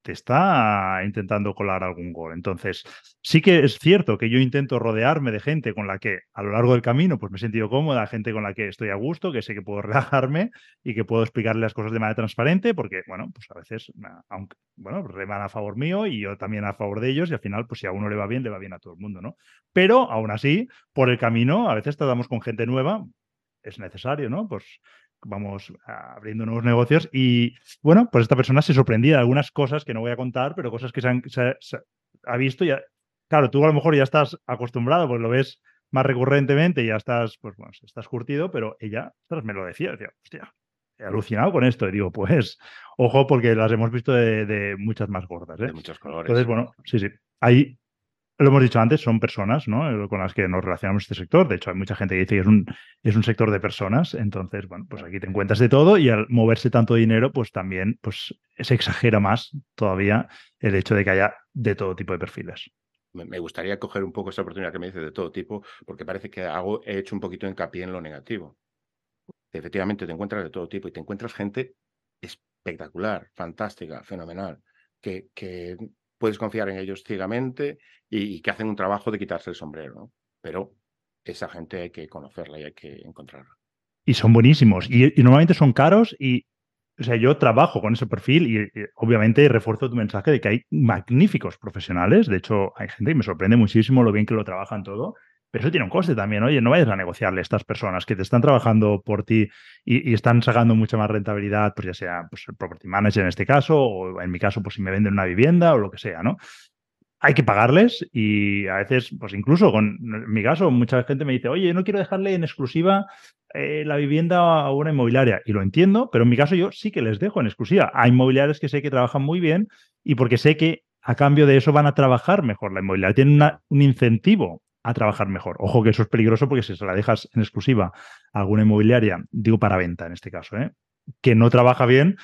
te está intentando colar algún gol. Entonces, sí que es cierto que yo intento rodearme de gente con la que a lo largo del camino pues me he sentido cómoda, gente con la que estoy a gusto, que sé que puedo relajarme y que puedo explicarle las cosas de manera transparente, porque, bueno, pues a veces, aunque, bueno, reman a favor mío y yo también a favor de ellos, y al final, pues si a uno le va bien, le va bien a todo el mundo, ¿no? Pero, aún así, por el camino, a veces tratamos con gente nueva, es necesario, ¿no? Pues vamos abriendo nuevos negocios y, bueno, pues esta persona se sorprendía de algunas cosas que no voy a contar, pero cosas que se, han, se, se ha visto y, claro, tú a lo mejor ya estás acostumbrado, pues lo ves más recurrentemente y ya estás, pues bueno, estás curtido, pero ella, ostras, me lo decía, decía, hostia, he alucinado con esto y digo, pues, ojo, porque las hemos visto de, de muchas más gordas, ¿eh? De muchos colores. Entonces, bueno, sí, sí, ahí lo hemos dicho antes, son personas, ¿no? Con las que nos relacionamos en este sector. De hecho, hay mucha gente que dice que es un, es un sector de personas. Entonces, bueno, pues aquí te encuentras de todo y al moverse tanto dinero, pues también pues, se exagera más todavía el hecho de que haya de todo tipo de perfiles. Me gustaría coger un poco esa oportunidad que me dice de todo tipo, porque parece que hago, he hecho un poquito de hincapié en lo negativo. Efectivamente, te encuentras de todo tipo y te encuentras gente espectacular, fantástica, fenomenal, que, que puedes confiar en ellos ciegamente y, y que hacen un trabajo de quitarse el sombrero, ¿no? Pero esa gente hay que conocerla y hay que encontrarla. Y son buenísimos. Y, y normalmente son caros y, o sea, yo trabajo con ese perfil y, y, obviamente refuerzo tu mensaje de que hay magníficos profesionales. De hecho, hay gente que me sorprende muchísimo lo bien que lo trabajan todo. Pero eso tiene un coste también. Oye, no vayas a negociarle a estas personas que te están trabajando por ti y, y están sacando mucha más rentabilidad, pues ya sea pues, el property manager en este caso, o en mi caso, pues si me venden una vivienda o lo que sea, ¿no? Hay que pagarles y a veces, pues incluso con, en mi caso, mucha gente me dice, oye, no quiero dejarle en exclusiva eh, la vivienda a una inmobiliaria. Y lo entiendo, pero en mi caso yo sí que les dejo en exclusiva. Hay inmobiliarias que sé que trabajan muy bien y porque sé que a cambio de eso van a trabajar mejor la inmobiliaria. Tienen una, un incentivo a trabajar mejor. Ojo que eso es peligroso porque si se la dejas en exclusiva a alguna inmobiliaria, digo para venta en este caso, ¿eh? Que no trabaja bien,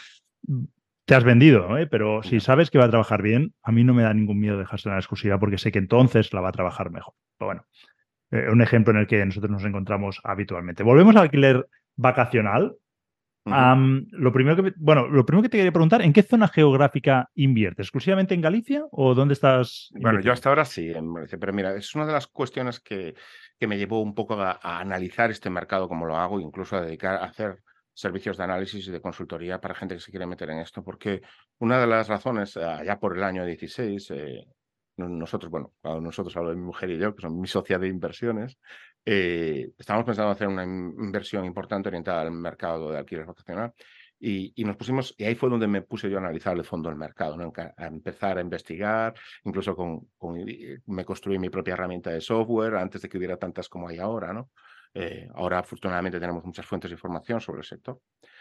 te has vendido, ¿eh? Pero si Ya. sabes que va a trabajar bien, a mí no me da ningún miedo dejársela en exclusiva porque sé que entonces la va a trabajar mejor. Pero bueno, eh, un ejemplo en el que nosotros nos encontramos habitualmente. Volvemos al alquiler vacacional. Ujú. Um, lo primero que, bueno, lo primero que te quería preguntar, ¿en qué zona geográfica inviertes? ¿Exclusivamente en Galicia o dónde estás Bueno, yo invirtiendo? hasta ahora sí, en Murcia, pero mira, es una de las cuestiones que, que me llevó un poco a, a analizar este mercado como lo hago, incluso a dedicar a hacer servicios de análisis y de consultoría para gente que se quiere meter en esto, porque una de las razones, eh, allá por el año dieciséis, eh, no- nosotros, bueno, cuando nosotros hablo de mi mujer y yo, que son mi socia de inversiones, eh, estábamos pensando en hacer una in- inversión importante orientada al mercado de alquiler vacacional. Y, y nos pusimos, y ahí fue donde me puse yo a analizar el fondo del mercado, ¿no? Enca- A empezar a investigar, incluso con, con- y me construí mi propia herramienta de software antes de que hubiera tantas como hay ahora, ¿no? Eh, ahora, afortunadamente, tenemos muchas fuentes de información sobre el sector.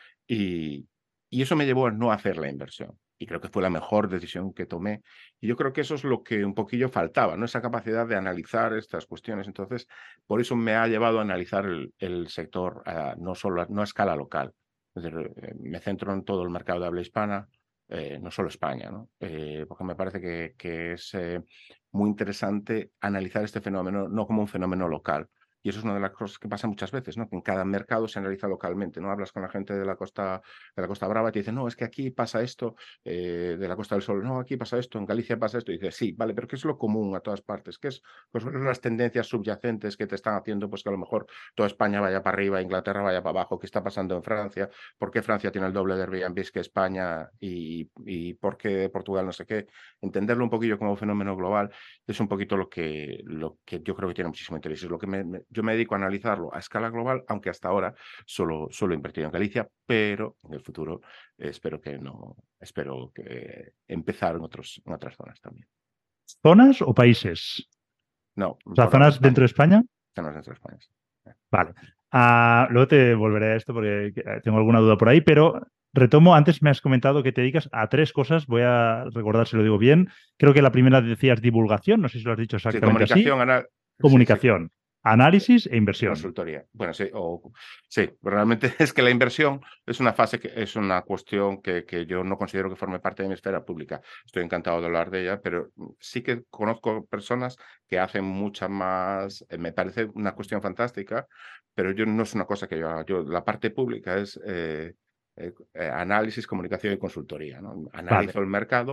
Y, y eso me llevó a no hacer la inversión. Y creo que fue la mejor decisión que tomé. Y yo creo que eso es lo que un poquillo faltaba, ¿no? Esa capacidad de analizar estas cuestiones. Entonces, por eso me ha llevado a analizar el, el sector ah, no solo a- no a escala local. Es decir, eh, me centro en todo el mercado de habla hispana, eh, no solo España, ¿no? Eh, porque me parece que, que es eh, muy interesante analizar este fenómeno no como un fenómeno local. Y eso es una de las cosas que pasa muchas veces, ¿no? Que en cada mercado se analiza localmente, ¿no? Hablas con la gente de la Costa, de la Costa Brava y te dicen, no, es que aquí pasa esto, eh, de la Costa del Sol, no, aquí pasa esto, en Galicia pasa esto. Y dices, sí, vale, pero ¿qué es lo común a todas partes? ¿Qué es pues, son las tendencias subyacentes que te están haciendo pues que a lo mejor toda España vaya para arriba, Inglaterra vaya para abajo? ¿Qué está pasando en Francia? ¿Por qué Francia tiene el doble de Airbnb que España? Y, y ¿por qué Portugal no sé qué? Entenderlo un poquillo como fenómeno global es un poquito lo que, lo que yo creo que tiene muchísimo interés. Es lo que me, me, yo me dedico a analizarlo a escala global, aunque hasta ahora solo, solo he invertido en Galicia, pero en el futuro eh, espero que no, espero que empezar en, otros, en otras zonas también. ¿Zonas o países? No, O sea, por habla zonas dentro España, de España. zonas dentro de España. Sí. Vale. Ah, luego te volveré a esto porque eh, tengo alguna duda por ahí, pero retomo, antes me has comentado que te dedicas a tres cosas, voy a recordar si lo digo bien. Creo que la primera decías divulgación, no sé si lo has dicho Sí, exactamente así, comunicación, ana- sí, sí, comunicación, análisis e y inversión. consultoría. Bueno, sí, o, sí, realmente es que la inversión es una fase que es una cuestión que, que yo no considero que forme parte de mi esfera pública. Estoy encantado de hablar de ella, pero sí que conozco personas que hacen mucha más, eh, me parece una cuestión fantástica, pero yo no es una cosa que yo haga. Yo, la parte pública es eh, eh, eh, análisis, comunicación y consultoría, ¿no? Vale. Analizo el mercado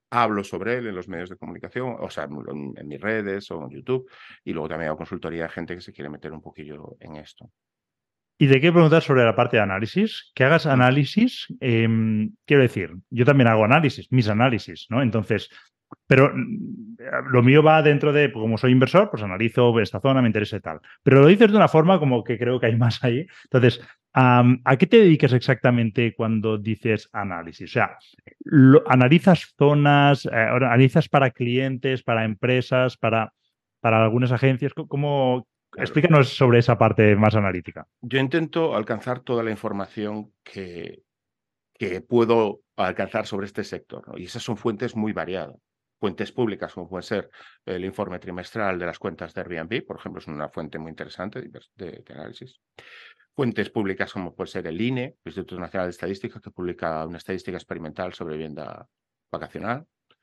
hablo sobre él en los medios de comunicación, o sea, en, en mis redes o en YouTube, y luego también hago consultoría a gente que se quiere meter un poquillo en esto. Y te quiero preguntar sobre la parte de análisis. Que hagas Ujú. análisis, em, quiero decir, yo también hago análisis, mis análisis, ¿no? Entonces, pero mm, lo mío va dentro de, pues, como soy inversor, pues analizo esta zona, me interesa y tal. Pero lo dices de una forma como que creo que hay más ahí. Entonces, am, ¿a qué te dedicas exactamente cuando dices análisis? O sea, lo- ¿analizas zonas, eh, analizas para clientes, para empresas, para, para algunas agencias? ¿Cómo, Claro. explícanos sobre esa parte más analítica? Yo intento alcanzar toda la información que, que puedo alcanzar sobre este sector, ¿no? Y esas son fuentes muy variadas. Fuentes públicas, como puede ser el informe trimestral de las cuentas de Airbnb, por ejemplo, es una fuente muy interesante de, de- de análisis. Fuentes públicas, como puede ser el I N E, el Instituto Nacional de Estadística, que publica una estadística experimental sobre vivienda vacacional,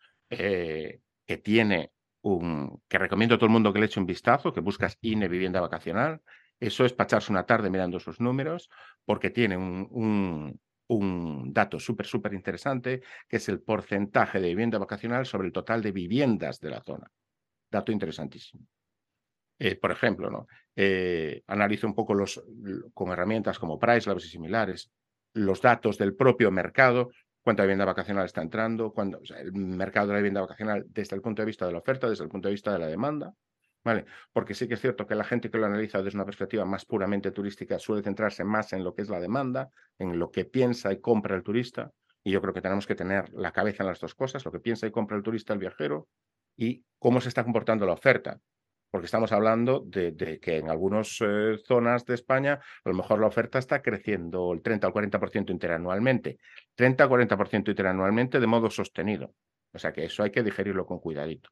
eh, que tiene un, que recomiendo a todo el mundo que le eche un vistazo, que buscas I N E vivienda vacacional. Eso es para echarse una tarde mirando sus números, porque tiene un, un, un dato súper, súper interesante, que es el porcentaje de vivienda vacacional sobre el total de viviendas de la zona. Dato interesantísimo. Eh, por ejemplo, ¿no? Eh, analizo un poco los, con herramientas como Pricelabs y similares, los datos del propio mercado, cuánta vivienda vacacional está entrando, cuándo, o sea, el mercado de la vivienda vacacional desde el punto de vista de la oferta, desde el punto de vista de la demanda, ¿vale? Porque sí que es cierto que la gente que lo analiza desde una perspectiva más puramente turística suele centrarse más en lo que es la demanda, en lo que piensa y compra el turista, y yo creo que tenemos que tener la cabeza en las dos cosas, lo que piensa y compra el turista, el viajero, y cómo se está comportando la oferta. Porque estamos hablando de, de que en algunas eh, zonas de España a lo mejor la oferta está creciendo el treinta o cuarenta por ciento interanualmente. treinta o cuarenta por ciento interanualmente de modo sostenido. O sea que eso hay que digerirlo con cuidadito.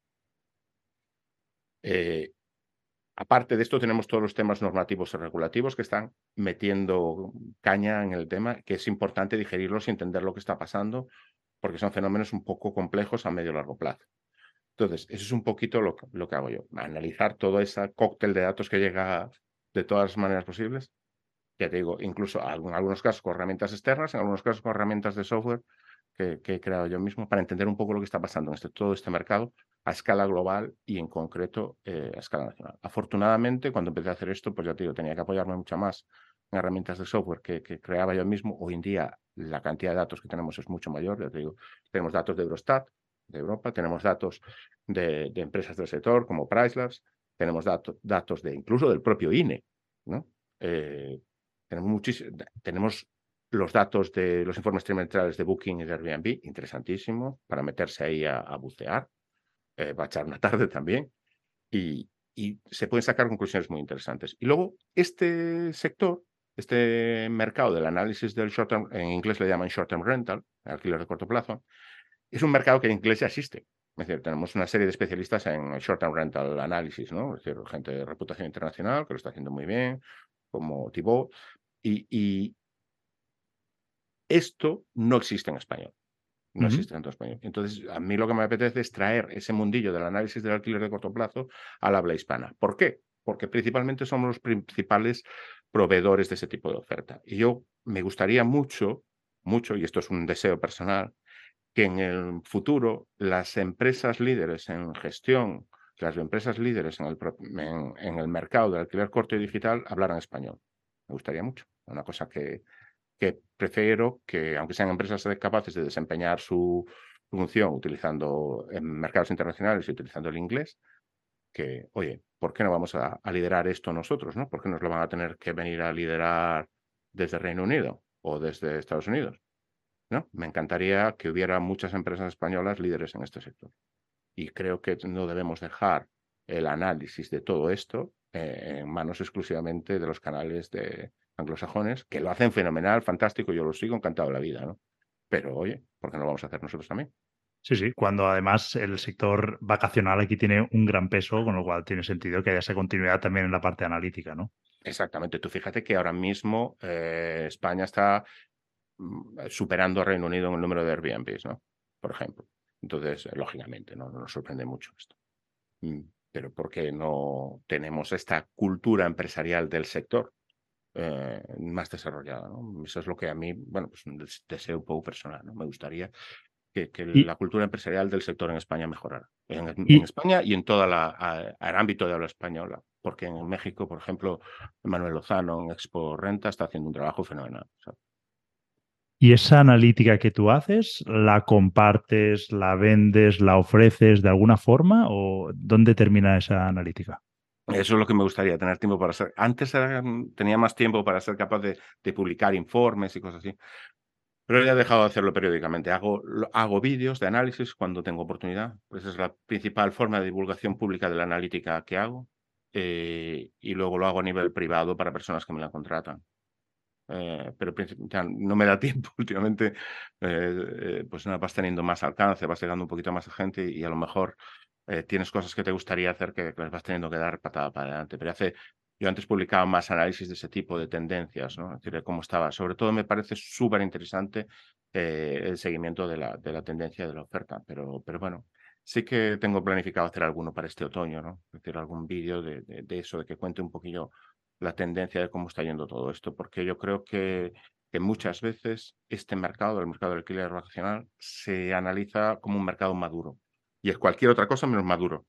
Eh, aparte de esto, tenemos todos los temas normativos y regulativos que están metiendo caña en el tema, que es importante digerirlos y entender lo que está pasando, porque son fenómenos un poco complejos a medio y largo plazo. Entonces, eso es un poquito lo, que- lo que hago yo, analizar todo ese cóctel de datos que llega de todas las maneras posibles. Ya te digo, incluso en algunos casos con herramientas externas, en algunos casos con herramientas de software que, que he creado yo mismo para entender un poco lo que está pasando en este, todo este mercado a escala global y en concreto eh, a escala nacional. Afortunadamente, cuando empecé a hacer esto, pues ya te digo, tenía que apoyarme mucho más en herramientas de software que, que creaba yo mismo. Hoy en día la cantidad de datos que tenemos es mucho mayor, ya te digo, tenemos datos de Eurostat, de Europa, tenemos datos de, de empresas del sector como Pricelabs, tenemos datos, datos de incluso del propio I N E, ¿no? Eh, tenemos, muchísimo, tenemos los datos de los informes trimestrales de Booking y de Airbnb, interesantísimo, para meterse ahí a, a bucear, eh, va a echar una tarde también, y, y se pueden sacar conclusiones muy interesantes. Y luego, este sector, este mercado del análisis del short term, en inglés le llaman short term rental, alquiler de corto plazo, es un mercado que en inglés ya existe. Es decir, tenemos una serie de especialistas en short term rental análisis, ¿no? Es decir, gente de reputación internacional que lo está haciendo muy bien, como Thibaut, y, y esto no existe en español. No Ujú. existe tanto español. Entonces, a mí lo que me apetece es traer ese mundillo del análisis del alquiler de corto plazo al habla hispana. ¿Por qué? Porque principalmente somos los principales proveedores de ese tipo de oferta. Y yo me gustaría mucho, mucho, y esto es un deseo personal, que en el futuro las empresas líderes en gestión, las empresas líderes en el, en, en el mercado del alquiler corto y digital hablaran español. Me gustaría mucho. Una cosa que, que prefiero que, aunque sean empresas capaces de desempeñar su función utilizando en mercados internacionales y utilizando el inglés, que, oye, ¿por qué no vamos a, a liderar esto nosotros? ¿No? ¿Por qué nos lo van a tener que venir a liderar desde Reino Unido o desde Estados Unidos? ¿No? Me encantaría que hubiera muchas empresas españolas líderes en este sector. Y creo que no debemos dejar el análisis de todo esto eh, en manos exclusivamente de los canales de anglosajones, que lo hacen fenomenal, fantástico, yo lo sigo encantado de la vida, ¿no? Pero oye, ¿por qué no lo vamos a hacer nosotros también? Sí, sí, cuando además el sector vacacional aquí tiene un gran peso, con lo cual tiene sentido que haya esa continuidad también en la parte analítica, ¿no? Exactamente. Tú fíjate que ahora mismo eh, España está mm, superando a Reino Unido en el número de Airbnbs, ¿no? Por ejemplo. Entonces, eh, lógicamente, ¿no? No nos sorprende mucho esto. Mm, Pero porque no tenemos esta cultura empresarial del sector eh, más desarrollada, ¿no? Eso es lo que a mí, bueno, pues un des- deseo un poco personal, ¿no? Me gustaría que, que Y, la cultura empresarial del sector en España mejorara. En, en y, España y en todo el ámbito de habla española. Porque en México, por ejemplo, Manuel Lozano en Expo Renta está haciendo un trabajo fenomenal. ¿Sabes? y esa analítica que tú haces, ¿la compartes, la vendes, la ofreces de alguna forma o dónde termina esa analítica? Eso es lo que me gustaría, tener tiempo para ser. Antes era, tenía más tiempo para ser capaz de, de publicar informes y cosas así. Pero ya he dejado de hacerlo periódicamente. Hago, hago vídeos de análisis cuando tengo oportunidad. Pues es la principal forma de divulgación pública de la analítica que hago. Eh, y luego lo hago a nivel privado para personas que me la contratan. Eh, pero ya no me da tiempo últimamente. Eh, eh, pues nada, vas teniendo más alcance, vas llegando un poquito más a gente y, y a lo mejor eh, tienes cosas que te gustaría hacer que, que les vas teniendo que dar patada para adelante. Pero hace, yo antes publicaba más análisis de ese tipo de tendencias, ¿no? Es decir, de cómo estaba. Sobre todo me parece súper interesante eh, el seguimiento de la, de la tendencia de la oferta. Pero, pero bueno, sí que tengo planificado hacer alguno para este otoño, ¿no? Es decir, algún vídeo de, de, de eso, de que cuente un poquillo la tendencia de cómo está yendo todo esto, porque yo creo que, que muchas veces este mercado, el mercado del alquiler vacacional, se analiza como un mercado maduro y es cualquier otra cosa menos maduro.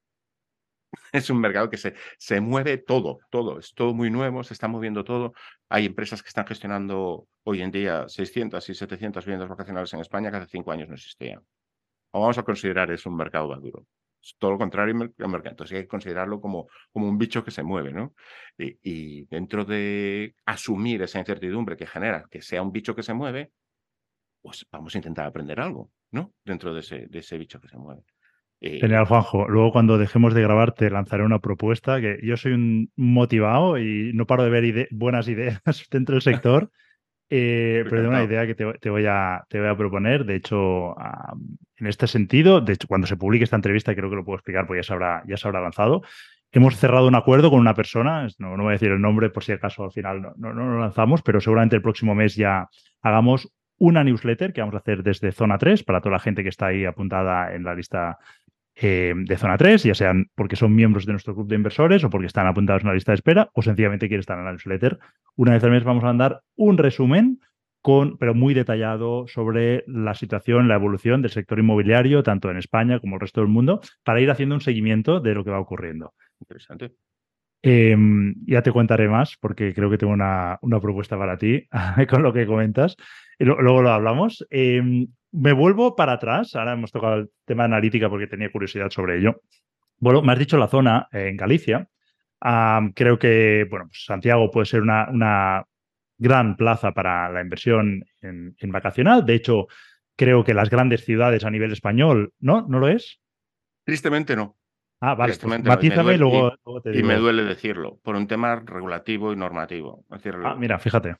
Es un mercado que se, se mueve todo, todo, es todo muy nuevo, se está moviendo todo. Hay empresas que están gestionando hoy en día seiscientas y setecientas viviendas vacacionales en España que hace cinco años no existían. O vamos a considerar eso un mercado maduro. Es todo lo contrario al mercado. Entonces hay que considerarlo como, como un bicho que se mueve, ¿no? Y, y dentro de asumir esa incertidumbre que genera que sea un bicho que se mueve, pues vamos a intentar aprender algo, ¿no? Dentro de ese, de ese bicho que se mueve. Genial, Eh, Juanjo. Luego, cuando dejemos de grabar, te lanzaré una propuesta que yo soy un motivado y no paro de ver ide- buenas ideas dentro del sector. Eh, pero tengo una encantado. idea que te, te voy a, te voy a proponer. De hecho, ah, en este sentido, de hecho, cuando se publique esta entrevista, creo que lo puedo explicar porque ya se habrá, ya se habrá lanzado. Hemos cerrado un acuerdo con una persona, es- no, no voy a decir el nombre por si acaso al final no, no, no lo lanzamos, pero seguramente el próximo mes ya hagamos una newsletter que vamos a hacer desde Zona tres para toda la gente que está ahí apuntada en la lista eh, de Zona tres, ya sean porque son miembros de nuestro club de inversores o porque están apuntados en la lista de espera o sencillamente quieren estar en la newsletter. Una vez al mes vamos a mandar un resumen con, pero muy detallado sobre la situación, la evolución del sector inmobiliario, tanto en España como el resto del mundo, para ir haciendo un seguimiento de lo que va ocurriendo. Interesante. Eh, ya te contaré más porque creo que tengo una, una propuesta para ti con lo que comentas. Y lo- luego lo hablamos. Eh, me vuelvo para atrás. Ahora hemos tocado el tema de analítica porque tenía curiosidad sobre ello. Bueno, me has dicho la zona eh, en Galicia. Ah, creo que bueno, pues Santiago puede ser una, una gran plaza para la inversión en, en vacacional. De hecho, creo que las grandes ciudades a nivel español, ¿no? ¿No lo es? Tristemente no. Ah, vale, pues Tristemente no. Y me matízame y duele, luego, y, luego te y me digo. duele decirlo, por un tema regulativo y normativo. Es decir, Ah, mira, fíjate.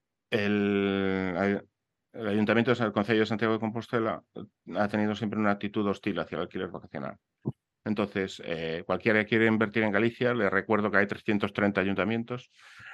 El, ay- el Ayuntamiento de San- el Concello de Santiago de Compostela eh, ha tenido siempre una actitud hostil hacia el alquiler vacacional. Entonces, eh, cualquiera que quiere invertir en Galicia, le recuerdo que hay trescientos treinta ayuntamientos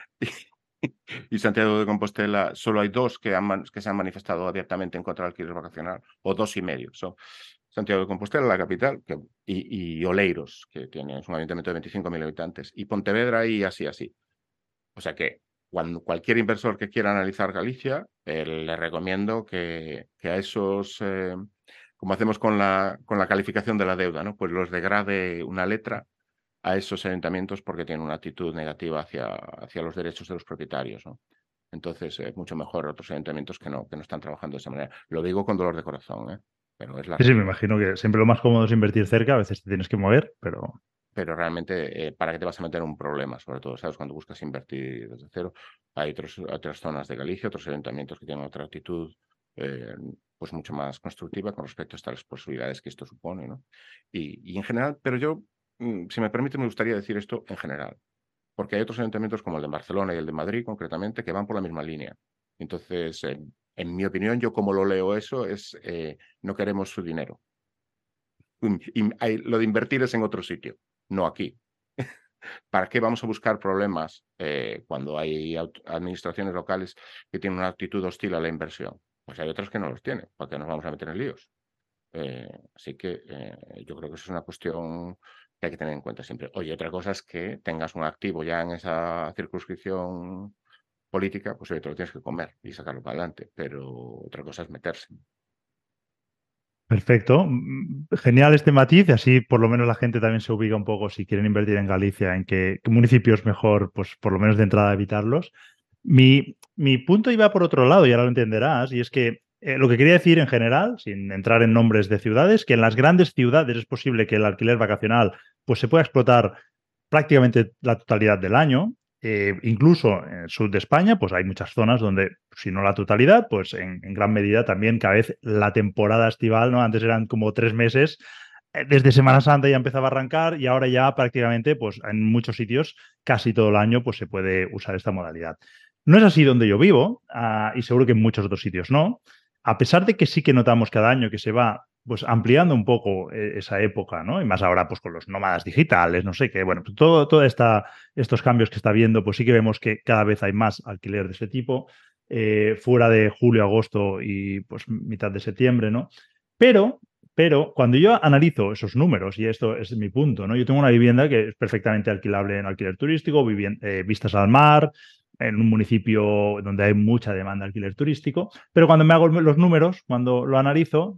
y Santiago de Compostela solo hay dos que, han man- que se han manifestado abiertamente en contra del alquiler vacacional, o dos y medio. Son Santiago de Compostela, la capital, que- y, y Oleiros, que tiene es un ayuntamiento de veinticinco mil habitantes, y Pontevedra y así, así. O sea que cuando cualquier inversor que quiera analizar Galicia, eh, le recomiendo que, que a esos, eh, como hacemos con la, con la calificación de la deuda, ¿no? Pues los degrade una letra a esos ayuntamientos porque tienen una actitud negativa hacia, hacia los derechos de los propietarios, ¿no? Entonces, es mucho mejor otros ayuntamientos que no, que no están trabajando de esa manera. Lo digo con dolor de corazón, ¿eh? Pero es la Sí, sí, me realidad. imagino que siempre lo más cómodo es invertir cerca, a veces te tienes que mover, pero Pero realmente, eh, ¿para qué te vas a meter en un problema? Sobre todo, ¿sabes? Cuando buscas invertir desde cero, hay otros, otras zonas de Galicia, otros ayuntamientos que tienen otra actitud, eh, pues mucho más constructiva con respecto a estas posibilidades que esto supone, ¿no? Y, y en general, pero yo, mm, si me permite, me gustaría decir esto en general, porque hay otros ayuntamientos como el de Barcelona y el de Madrid, concretamente, que van por la misma línea. Entonces, eh, en mi opinión, yo como lo leo eso, es eh, no queremos su dinero. Mm, y hay- lo de invertir es en otro sitio, no aquí. ¿Para qué vamos a buscar problemas eh, cuando hay aut- administraciones locales que tienen una actitud hostil a la inversión? Pues hay otras que no los tienen. ¿Para qué nos vamos a meter en líos? Eh, así que eh, yo creo que eso es una cuestión que hay que tener en cuenta siempre. Oye, otra cosa es que tengas un activo ya en esa circunscripción política, pues oye, te lo tienes que comer y sacarlo para adelante. Pero otra cosa es meterse. Perfecto. Mm, Genial este matiz, y así por lo menos la gente también se ubica un poco si quieren invertir en Galicia, en qué, qué municipio es mejor, pues por lo menos de entrada evitarlos. Mi, mi punto iba por otro lado, y ahora lo entenderás, y es que eh, lo que quería decir en general, sin entrar en nombres de ciudades, que en las grandes ciudades es posible que el alquiler vacacional pues se pueda explotar prácticamente la totalidad del año. Eh, incluso en el sur de España, pues hay muchas zonas donde, si no la totalidad, pues en, en gran medida también cada vez la temporada estival, ¿no? Antes eran como tres meses, eh, desde Semana Santa ya empezaba a arrancar y ahora ya prácticamente, pues en muchos sitios, casi todo el año, pues se puede usar esta modalidad. No es así donde yo vivo, ah, y seguro que en muchos otros sitios no. A pesar de que sí que notamos cada año que se va pues ampliando un poco eh, esa época, ¿no? Y más ahora pues con los nómadas digitales, no sé qué, bueno, pues todo, todo esta, estos cambios que está viendo, pues sí que vemos que cada vez hay más alquiler de ese tipo, eh, fuera de julio, agosto y pues mitad de septiembre, ¿no? Pero, pero cuando yo analizo esos números, y esto es mi punto, ¿no? Yo tengo una vivienda que es perfectamente alquilable en alquiler turístico, vivien- eh, vistas al mar, en un municipio donde hay mucha demanda de alquiler turístico, pero cuando me hago los números, cuando lo analizo,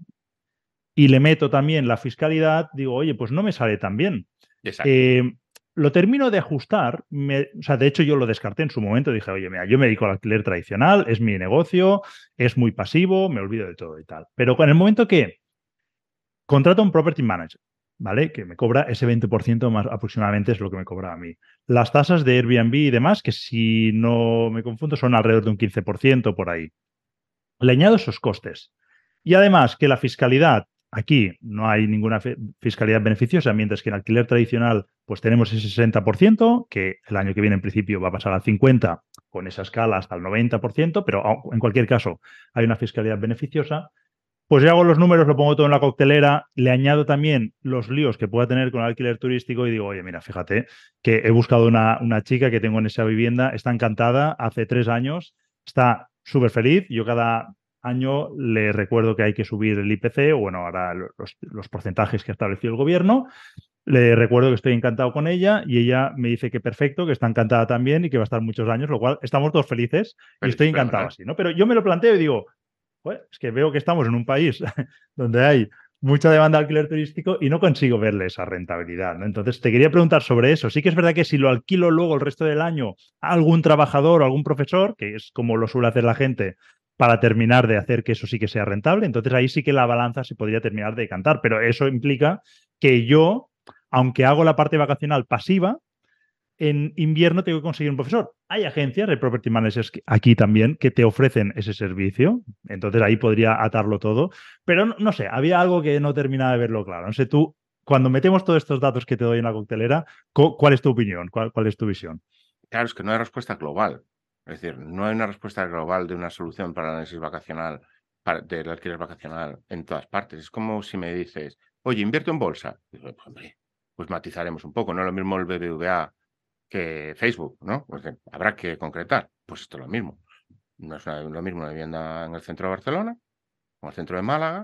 y le meto también la fiscalidad, digo, oye, pues no me sale tan bien. Exacto. Eh, lo termino de ajustar, me, o sea, de hecho yo lo descarté en su momento, dije, oye, mira, yo me dedico al alquiler tradicional, es mi negocio, es muy pasivo, me olvido de todo y tal. Pero en el momento que contrato a un property manager, ¿vale? Que me cobra ese veinte por ciento más aproximadamente es lo que me cobra a mí. Las tasas de Airbnb y demás, que si no me confundo son alrededor de un quince por ciento por ahí. Le añado esos costes. Y además que la fiscalidad, aquí no hay ninguna fiscalidad beneficiosa, mientras que en alquiler tradicional pues tenemos ese sesenta por ciento, que el año que viene en principio va a pasar al cincuenta por ciento, con esa escala hasta el noventa por ciento, pero en cualquier caso hay una fiscalidad beneficiosa. Pues yo hago los números, lo pongo todo en la coctelera, le añado también los líos que pueda tener con el alquiler turístico y digo, oye, mira, fíjate que he buscado una, una chica que tengo en esa vivienda, está encantada, hace tres años, está súper feliz. Yo cada año le recuerdo que hay que subir el I P C, o bueno, ahora los, los porcentajes que ha establecido el gobierno. Le recuerdo que estoy encantado con ella y ella me dice que perfecto, que está encantada también y que va a estar muchos años, lo cual estamos todos felices y estoy Feliz, encantado fenomenal. así, ¿no? Pero yo me lo planteo y digo, "Joder, es que veo que estamos en un país donde hay mucha demanda de alquiler turístico y no consigo verle esa rentabilidad, ¿no? Entonces, te quería preguntar sobre eso. Sí que es verdad que si lo alquilo luego el resto del año a algún trabajador o algún profesor, que es como lo suele hacer la gente, para terminar de hacer que eso sí que sea rentable, entonces ahí sí que la balanza se podría terminar de cantar. Pero eso implica que yo, aunque hago la parte vacacional pasiva, en invierno tengo que conseguir un profesor. Hay agencias de property managers aquí también que te ofrecen ese servicio. Entonces ahí podría atarlo todo. Pero no, no sé, había algo que no terminaba de verlo claro. No sé, tú, cuando metemos todos estos datos que te doy en la coctelera, ¿cuál es tu opinión? ¿Cuál, cuál es tu visión? Claro, es que no hay respuesta global. Es decir, no hay una respuesta global de una solución para el análisis vacacional, para, del alquiler vacacional en todas partes. Es como si me dices, oye, invierto en bolsa. Digo, pues, hombre, pues matizaremos un poco. No es lo mismo el B B V A que Facebook, ¿no? Pues eh, habrá que concretar. Pues esto es lo mismo. No es una- lo mismo una vivienda en el centro de Barcelona, o en el centro de Málaga,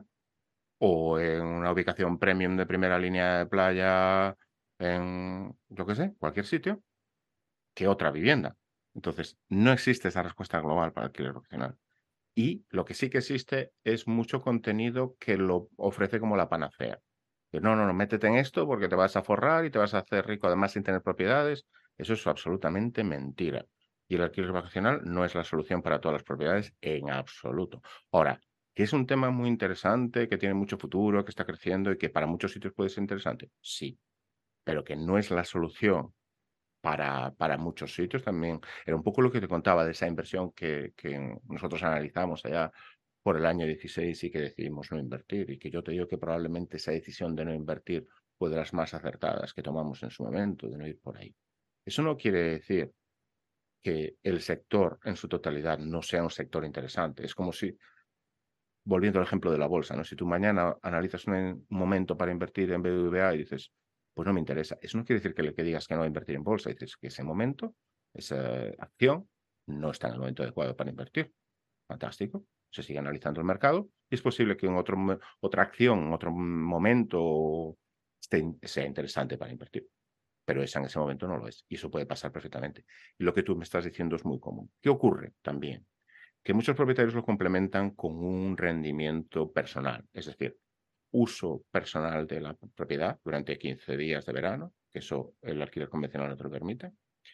o en una ubicación premium de primera línea de playa en, yo qué sé, cualquier sitio, que otra vivienda. Entonces, no existe esa respuesta global para el alquiler vacacional. Y lo que sí que existe es mucho contenido que lo ofrece como la panacea. Que no, no, no, métete en esto porque te vas a forrar y te vas a hacer rico además sin tener propiedades. Eso es absolutamente mentira. Y el alquiler vacacional no es la solución para todas las propiedades en absoluto. Ahora, que es un tema muy interesante, que tiene mucho futuro, que está creciendo y que para muchos sitios puede ser interesante, sí, pero que no es la solución para, para muchos sitios también. Era un poco lo que te contaba de esa inversión que, que nosotros analizamos allá por el año dieciséis y que decidimos no invertir. Y que yo te digo que probablemente esa decisión de no invertir fue de las más acertadas que tomamos en su momento, de no ir por ahí. Eso no quiere decir que el sector en su totalidad no sea un sector interesante. Es como si, volviendo al ejemplo de la bolsa, ¿no? Si tú mañana analizas un, un momento para invertir en B B V A y dices, pues no me interesa. Eso no quiere decir que le que digas que no va a invertir en bolsa. Dices que ese momento, esa acción, no está en el momento adecuado para invertir. Fantástico. Se sigue analizando el mercado y es posible que en otro, otra acción, en otro momento, esté, sea interesante para invertir. Pero esa en ese momento no lo es. Y eso puede pasar perfectamente. Y lo que tú me estás diciendo es muy común. ¿Qué ocurre también? Que muchos propietarios lo complementan con un rendimiento personal. Es decir, uso personal de la propiedad durante quince días de verano, que eso el alquiler convencional no te lo permite.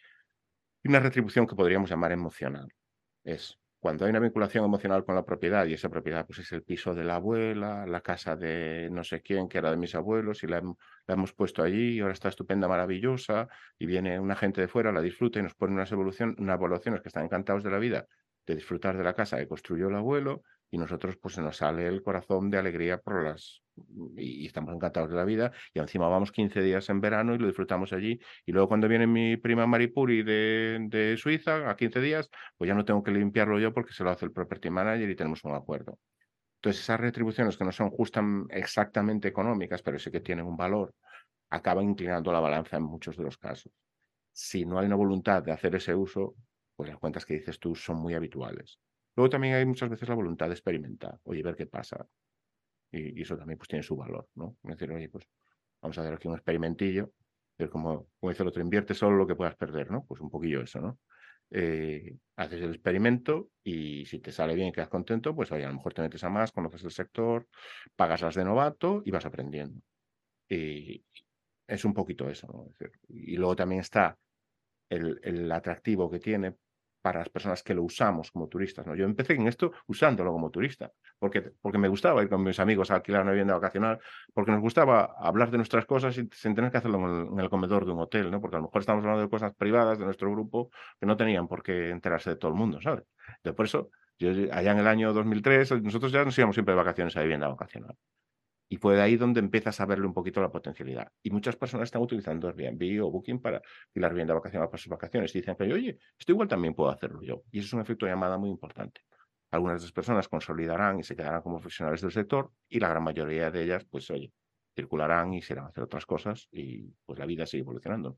Y una retribución que podríamos llamar emocional. Es cuando hay una vinculación emocional con la propiedad y esa propiedad pues es el piso de la abuela, la casa de no sé quién que era de mis abuelos y la, hem- la hemos puesto allí y ahora está estupenda, maravillosa y viene una gente de fuera, la disfruta y nos pone unas evolución, unas evaluaciones que están encantados de la vida de disfrutar de la casa que construyó el abuelo y nosotros pues se nos sale el corazón de alegría por las y, y estamos encantados de la vida y encima vamos quince días en verano y lo disfrutamos allí y luego cuando viene mi prima Maripuri de, de Suiza a quince días pues ya no tengo que limpiarlo yo porque se lo hace el property manager y tenemos un acuerdo. Entonces, esas retribuciones que no son justas exactamente económicas, pero sí que tienen un valor, acaban inclinando la balanza en muchos de los casos. Si no hay una voluntad de hacer ese uso, pues las cuentas que dices tú son muy habituales. Luego también hay muchas veces la voluntad de experimentar, oye, ver qué pasa. Y, y eso también pues tiene su valor, ¿no? Es decir, oye, pues vamos a hacer aquí un experimentillo, pero como, como dice el otro, invierte solo lo que puedas perder, ¿no? Pues un poquillo eso, ¿no? Eh, haces el experimento y si te sale bien y quedas contento, pues oye, a lo mejor te metes a más, conoces el sector, pagas las de novato y vas aprendiendo. Y es un poquito eso, ¿no? Es decir, y luego también está el, el atractivo que tiene para las personas que lo usamos como turistas, ¿no? Yo empecé en esto usándolo como turista, porque, porque me gustaba ir con mis amigos a alquilar una vivienda vacacional, porque nos gustaba hablar de nuestras cosas sin, sin tener que hacerlo en el, en el comedor de un hotel, ¿no? Porque a lo mejor estamos hablando de cosas privadas de nuestro grupo que no tenían por qué enterarse de todo el mundo, ¿sabes? Entonces, por eso, yo, allá en el año dos mil tres, nosotros ya nos íbamos siempre de vacaciones a vivienda vacacional. Y fue de ahí donde empiezas a verle un poquito la potencialidad. Y muchas personas están utilizando Airbnb o Booking para alquilar vivienda vacacional para sus vacaciones. Y dicen que, oye, esto igual también puedo hacerlo yo. Y eso es un efecto de llamada muy importante. Algunas de las personas consolidarán y se quedarán como profesionales del sector y la gran mayoría de ellas, pues, oye, circularán y se irán a hacer otras cosas y pues la vida sigue evolucionando.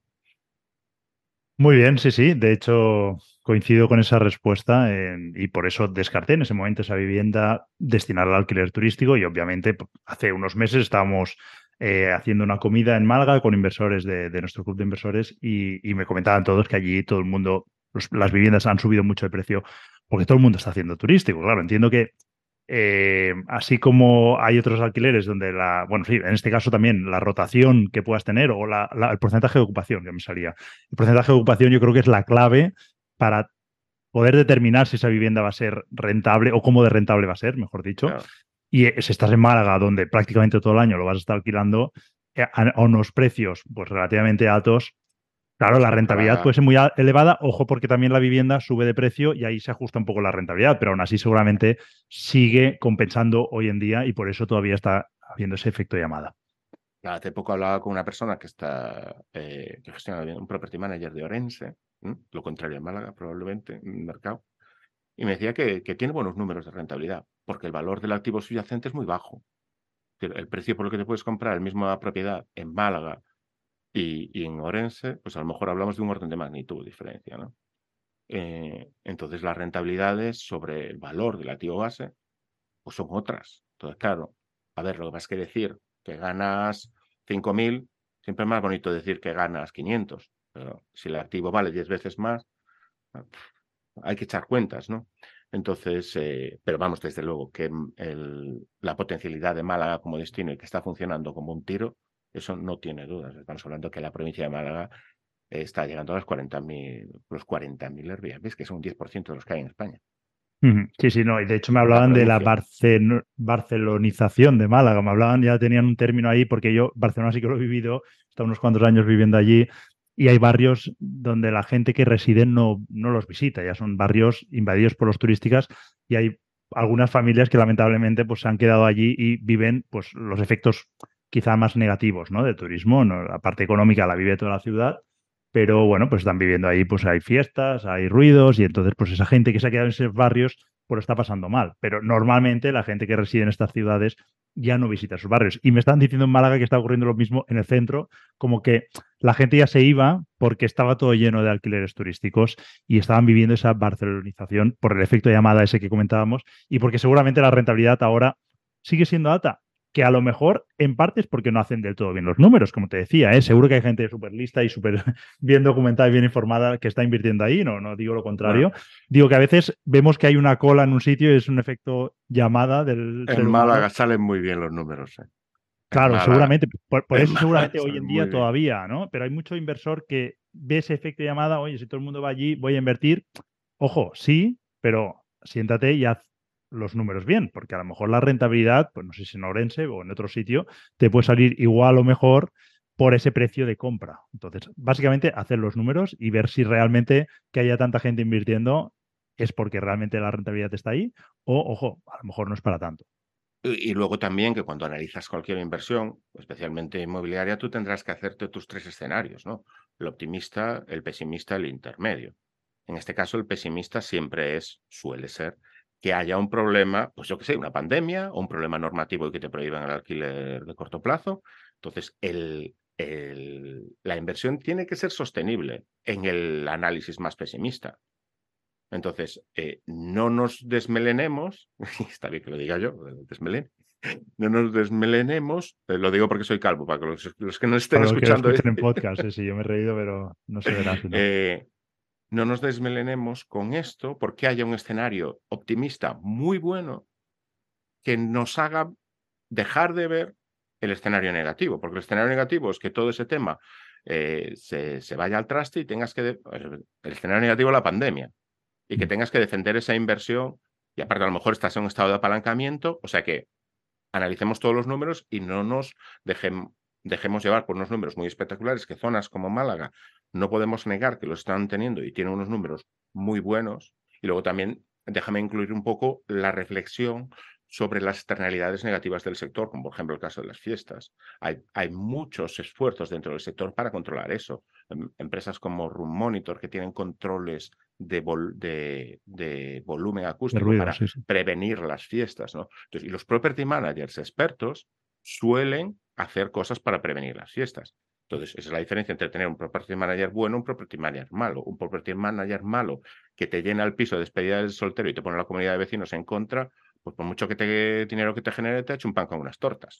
Muy bien, sí, sí. De hecho, coincido con esa respuesta en- y por eso descarté en ese momento esa vivienda destinada al alquiler turístico y obviamente p- hace unos meses estábamos eh, haciendo una comida en Málaga con inversores de, de nuestro club de inversores y, y me comentaban todos que allí todo el mundo, los- las viviendas han subido mucho de precio porque todo el mundo está haciendo turístico. Claro, entiendo que eh, así como hay otros alquileres donde la, bueno, sí, en este caso también la rotación que puedas tener o la- la- el porcentaje de ocupación que me salía. El porcentaje de ocupación yo creo que es la clave para poder determinar si esa vivienda va a ser rentable o cómo de rentable va a ser, mejor dicho. Claro, Y eh, si estás en Málaga, donde prácticamente todo el año lo vas a estar alquilando eh, a, a unos precios pues relativamente altos. Claro, pues la rentabilidad compra. puede ser muy a- elevada, ojo porque también la vivienda sube de precio y ahí se ajusta un poco la rentabilidad, pero aún así seguramente sigue compensando hoy en día y por eso todavía está habiendo ese efecto llamada. Hace poco hablaba con una persona que está eh, que gestiona un property manager de Orense, ¿m? Lo contrario en Málaga, probablemente, en el mercado. Y me decía que, que tiene buenos números de rentabilidad, porque el valor del activo subyacente es muy bajo. Es decir, el precio por el que te puedes comprar la misma propiedad en Málaga y, y en Orense, pues a lo mejor hablamos de un orden de magnitud de diferencia, ¿no? Eh, entonces las rentabilidades sobre el valor del activo base, pues son otras. Entonces, claro, a ver, lo que vas que decir que ganas cinco mil, siempre es más bonito decir que ganas quinientos, pero si el activo vale diez veces más, hay que echar cuentas, ¿no? Entonces, eh, pero vamos, desde luego que mm, el- la potencialidad de Málaga como destino y que está funcionando como un tiro, eso no tiene dudas. Estamos hablando que la provincia de Málaga eh, está llegando a los cuarenta mil, los cuarenta mil Airbnbs, que son un diez por ciento de los que hay en España. Ujú. Sí, sí, no. Y de hecho me La hablaban de la provincia. barceno- barcelonización de Málaga. Me hablaban, ya tenían un término ahí, porque yo, Barcelona sí que lo he vivido, he estado unos cuantos años viviendo allí, y hay barrios donde la gente que reside no, no los visita, ya son barrios invadidos por los turísticas, y hay algunas familias que lamentablemente pues, se han quedado allí y viven pues, los efectos quizá más negativos, ¿no? Del turismo. ¿No? La parte económica la vive toda la ciudad pero bueno, pues están viviendo ahí, pues hay fiestas, hay ruidos y entonces pues esa gente que se ha quedado en esos barrios pues lo está pasando mal. Pero normalmente la gente que reside en estas ciudades ya no visita esos barrios. Y me están diciendo en Málaga que está ocurriendo lo mismo en el centro, como que la gente ya se iba porque estaba todo lleno de alquileres turísticos y estaban viviendo esa barcelonización por el efecto llamada ese que comentábamos y porque seguramente la rentabilidad ahora sigue siendo alta, que a lo mejor en parte es porque no hacen del todo bien los números, como te decía, ¿eh? Seguro que hay gente súper lista y súper bien documentada y bien informada que está invirtiendo ahí, no, no digo lo Bueno, contrario. Digo que a veces vemos que hay una cola en un sitio y es un efecto llamada del en ser humano. Málaga salen muy bien los números, ¿eh? En Claro, Málaga, seguramente. Por, por en eso Málaga seguramente hoy saben en muy día bien. todavía, ¿no? Pero hay mucho inversor que ve ese efecto llamada, oye, si todo el mundo va allí, voy a invertir. Ojo, sí, pero siéntate y haz los números bien, porque a lo mejor la rentabilidad, pues no sé si en Orense o en otro sitio, te puede salir igual o mejor por ese precio de compra. Entonces, básicamente, hacer los números y ver si realmente que haya tanta gente invirtiendo es porque realmente la rentabilidad está ahí o, ojo, a lo mejor no es para tanto. Y y luego también que cuando analizas cualquier inversión, especialmente inmobiliaria, tú tendrás que hacerte tus tres escenarios, ¿no? El optimista, el pesimista, el intermedio. En este caso, el pesimista siempre es, suele ser, que haya un problema, pues yo qué sé, una pandemia o un problema normativo y que te prohíban el alquiler de corto plazo. Entonces, el, el- la inversión tiene que ser sostenible en el análisis más pesimista. Entonces, eh, no nos desmelenemos, está bien que lo diga yo, eh, desmelén, no nos desmelenemos, eh, lo digo porque soy calvo, para que los, los que nos estén Para los que lo escuchando, escuchen en podcast, sí, sí, yo me he reído, pero no se verá si no. eh, no nos desmelenemos con esto porque haya un escenario optimista muy bueno que nos haga dejar de ver el escenario negativo, porque el escenario negativo es que todo ese tema eh, se, se vaya al traste y tengas que... de- el escenario negativo es la pandemia y que Mm. tengas que defender esa inversión y aparte a lo mejor estás en un estado de apalancamiento, o sea que analicemos todos los números y no nos dejem- dejemos llevar por unos números muy espectaculares que zonas como Málaga no podemos negar que los están teniendo y tienen unos números muy buenos. Y luego también déjame incluir un poco la reflexión sobre las externalidades negativas del sector, como por ejemplo el caso de las fiestas. Hay, hay muchos esfuerzos dentro del sector para controlar eso. Em- Empresas como Room Monitor que tienen controles de, vol- de, de volumen De acústico ruido, para sí, sí. prevenir las fiestas, ¿no? Entonces, y los property managers expertos suelen hacer cosas para prevenir las fiestas. Entonces, esa es la diferencia entre tener un property manager bueno y un property manager malo. Un property manager malo que te llena el piso de despedida del soltero y te pone la comunidad de vecinos en contra, pues por mucho que te dinero que te genere, te ha hecho un pan con unas tortas.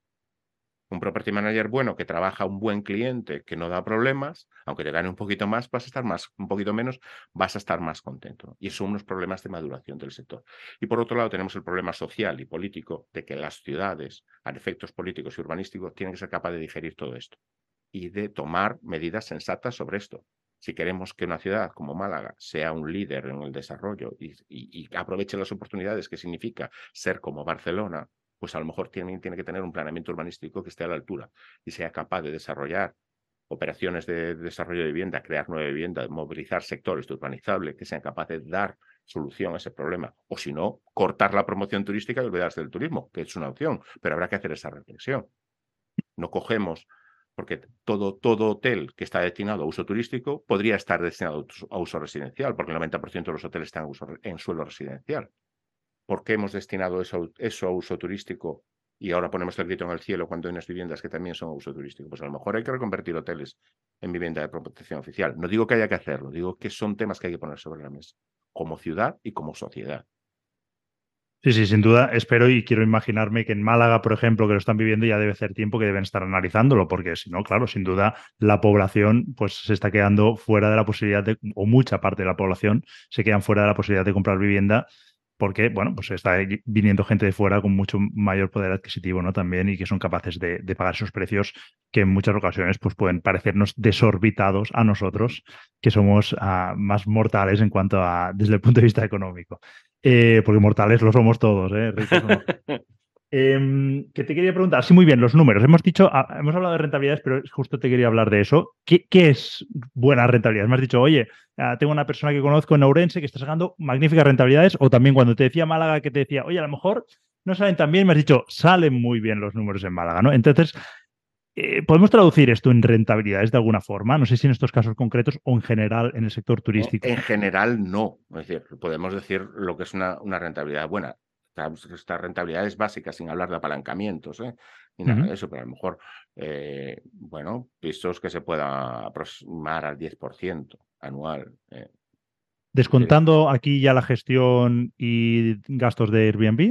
Un property manager bueno que trabaja a un buen cliente, que no da problemas, aunque te gane un poquito más, vas a estar más, un poquito menos, vas a estar más contento. Y son unos problemas de maduración del sector. Y por otro lado, tenemos el problema social y político de que las ciudades, a efectos políticos y urbanísticos, tienen que ser capaces de digerir todo esto y de tomar medidas sensatas sobre esto. Si queremos que una ciudad como Málaga sea un líder en el desarrollo y, y, y aproveche las oportunidades que significa ser como Barcelona, pues a lo mejor tiene, tiene que tener un planeamiento urbanístico que esté a la altura y sea capaz de desarrollar operaciones de, de desarrollo de vivienda, crear nueva vivienda, movilizar sectores de urbanizable que sean capaces de dar solución a ese problema. O si no, cortar la promoción turística y olvidarse del turismo, que es una opción, pero habrá que hacer esa reflexión. No cogemos, porque todo, todo hotel que está destinado a uso turístico podría estar destinado a uso residencial, porque el noventa por ciento de los hoteles están en, uso, en suelo residencial. ¿Por qué hemos destinado eso, eso a uso turístico y ahora ponemos el grito en el cielo cuando hay unas viviendas que también son a uso turístico? Pues a lo mejor hay que reconvertir hoteles en vivienda de protección oficial. No digo que haya que hacerlo, digo que son temas que hay que poner sobre la mesa, como ciudad y como sociedad. Sí, sí, sin duda. Espero y quiero imaginarme que en Málaga, por ejemplo, que lo están viviendo, ya debe hacer tiempo que deben estar analizándolo, porque si no, claro, sin duda la población pues se está quedando fuera de la posibilidad de, o mucha parte de la población se quedan fuera de la posibilidad de comprar vivienda, porque, bueno, pues está viniendo gente de fuera con mucho mayor poder adquisitivo, ¿no? También, y que son capaces de, de pagar esos precios que en muchas ocasiones pues pueden parecernos desorbitados a nosotros, que somos ah, más mortales en cuanto a, desde el punto de vista económico. Eh, porque mortales lo somos todos, ¿eh? Ricos o no. Em, que te quería preguntar, sí, muy bien, los números. Hemos dicho, ah, hemos hablado de rentabilidades, pero justo te quería hablar de eso. ¿Qué, qué es buena rentabilidad? Me has dicho, oye, ah, tengo una persona que conozco en Ourense que está sacando magníficas rentabilidades, o también cuando te decía Málaga que te decía, oye, a lo mejor no salen tan bien, me has dicho, salen muy bien los números en Málaga, ¿no? Entonces, eh, ¿podemos traducir esto en rentabilidades de alguna forma? No sé si en estos casos concretos o en general en el sector No, turístico. en general no. Es decir, podemos decir lo que es una, una rentabilidad buena. Estas estas rentabilidades básicas, sin hablar de apalancamientos, ¿eh? Ni nada Ujú. de eso, pero a lo mejor, eh, bueno, pisos que se pueda aproximar al diez por ciento anual. eh. Es decir, Descontando aquí ya la gestión y gastos de Airbnb.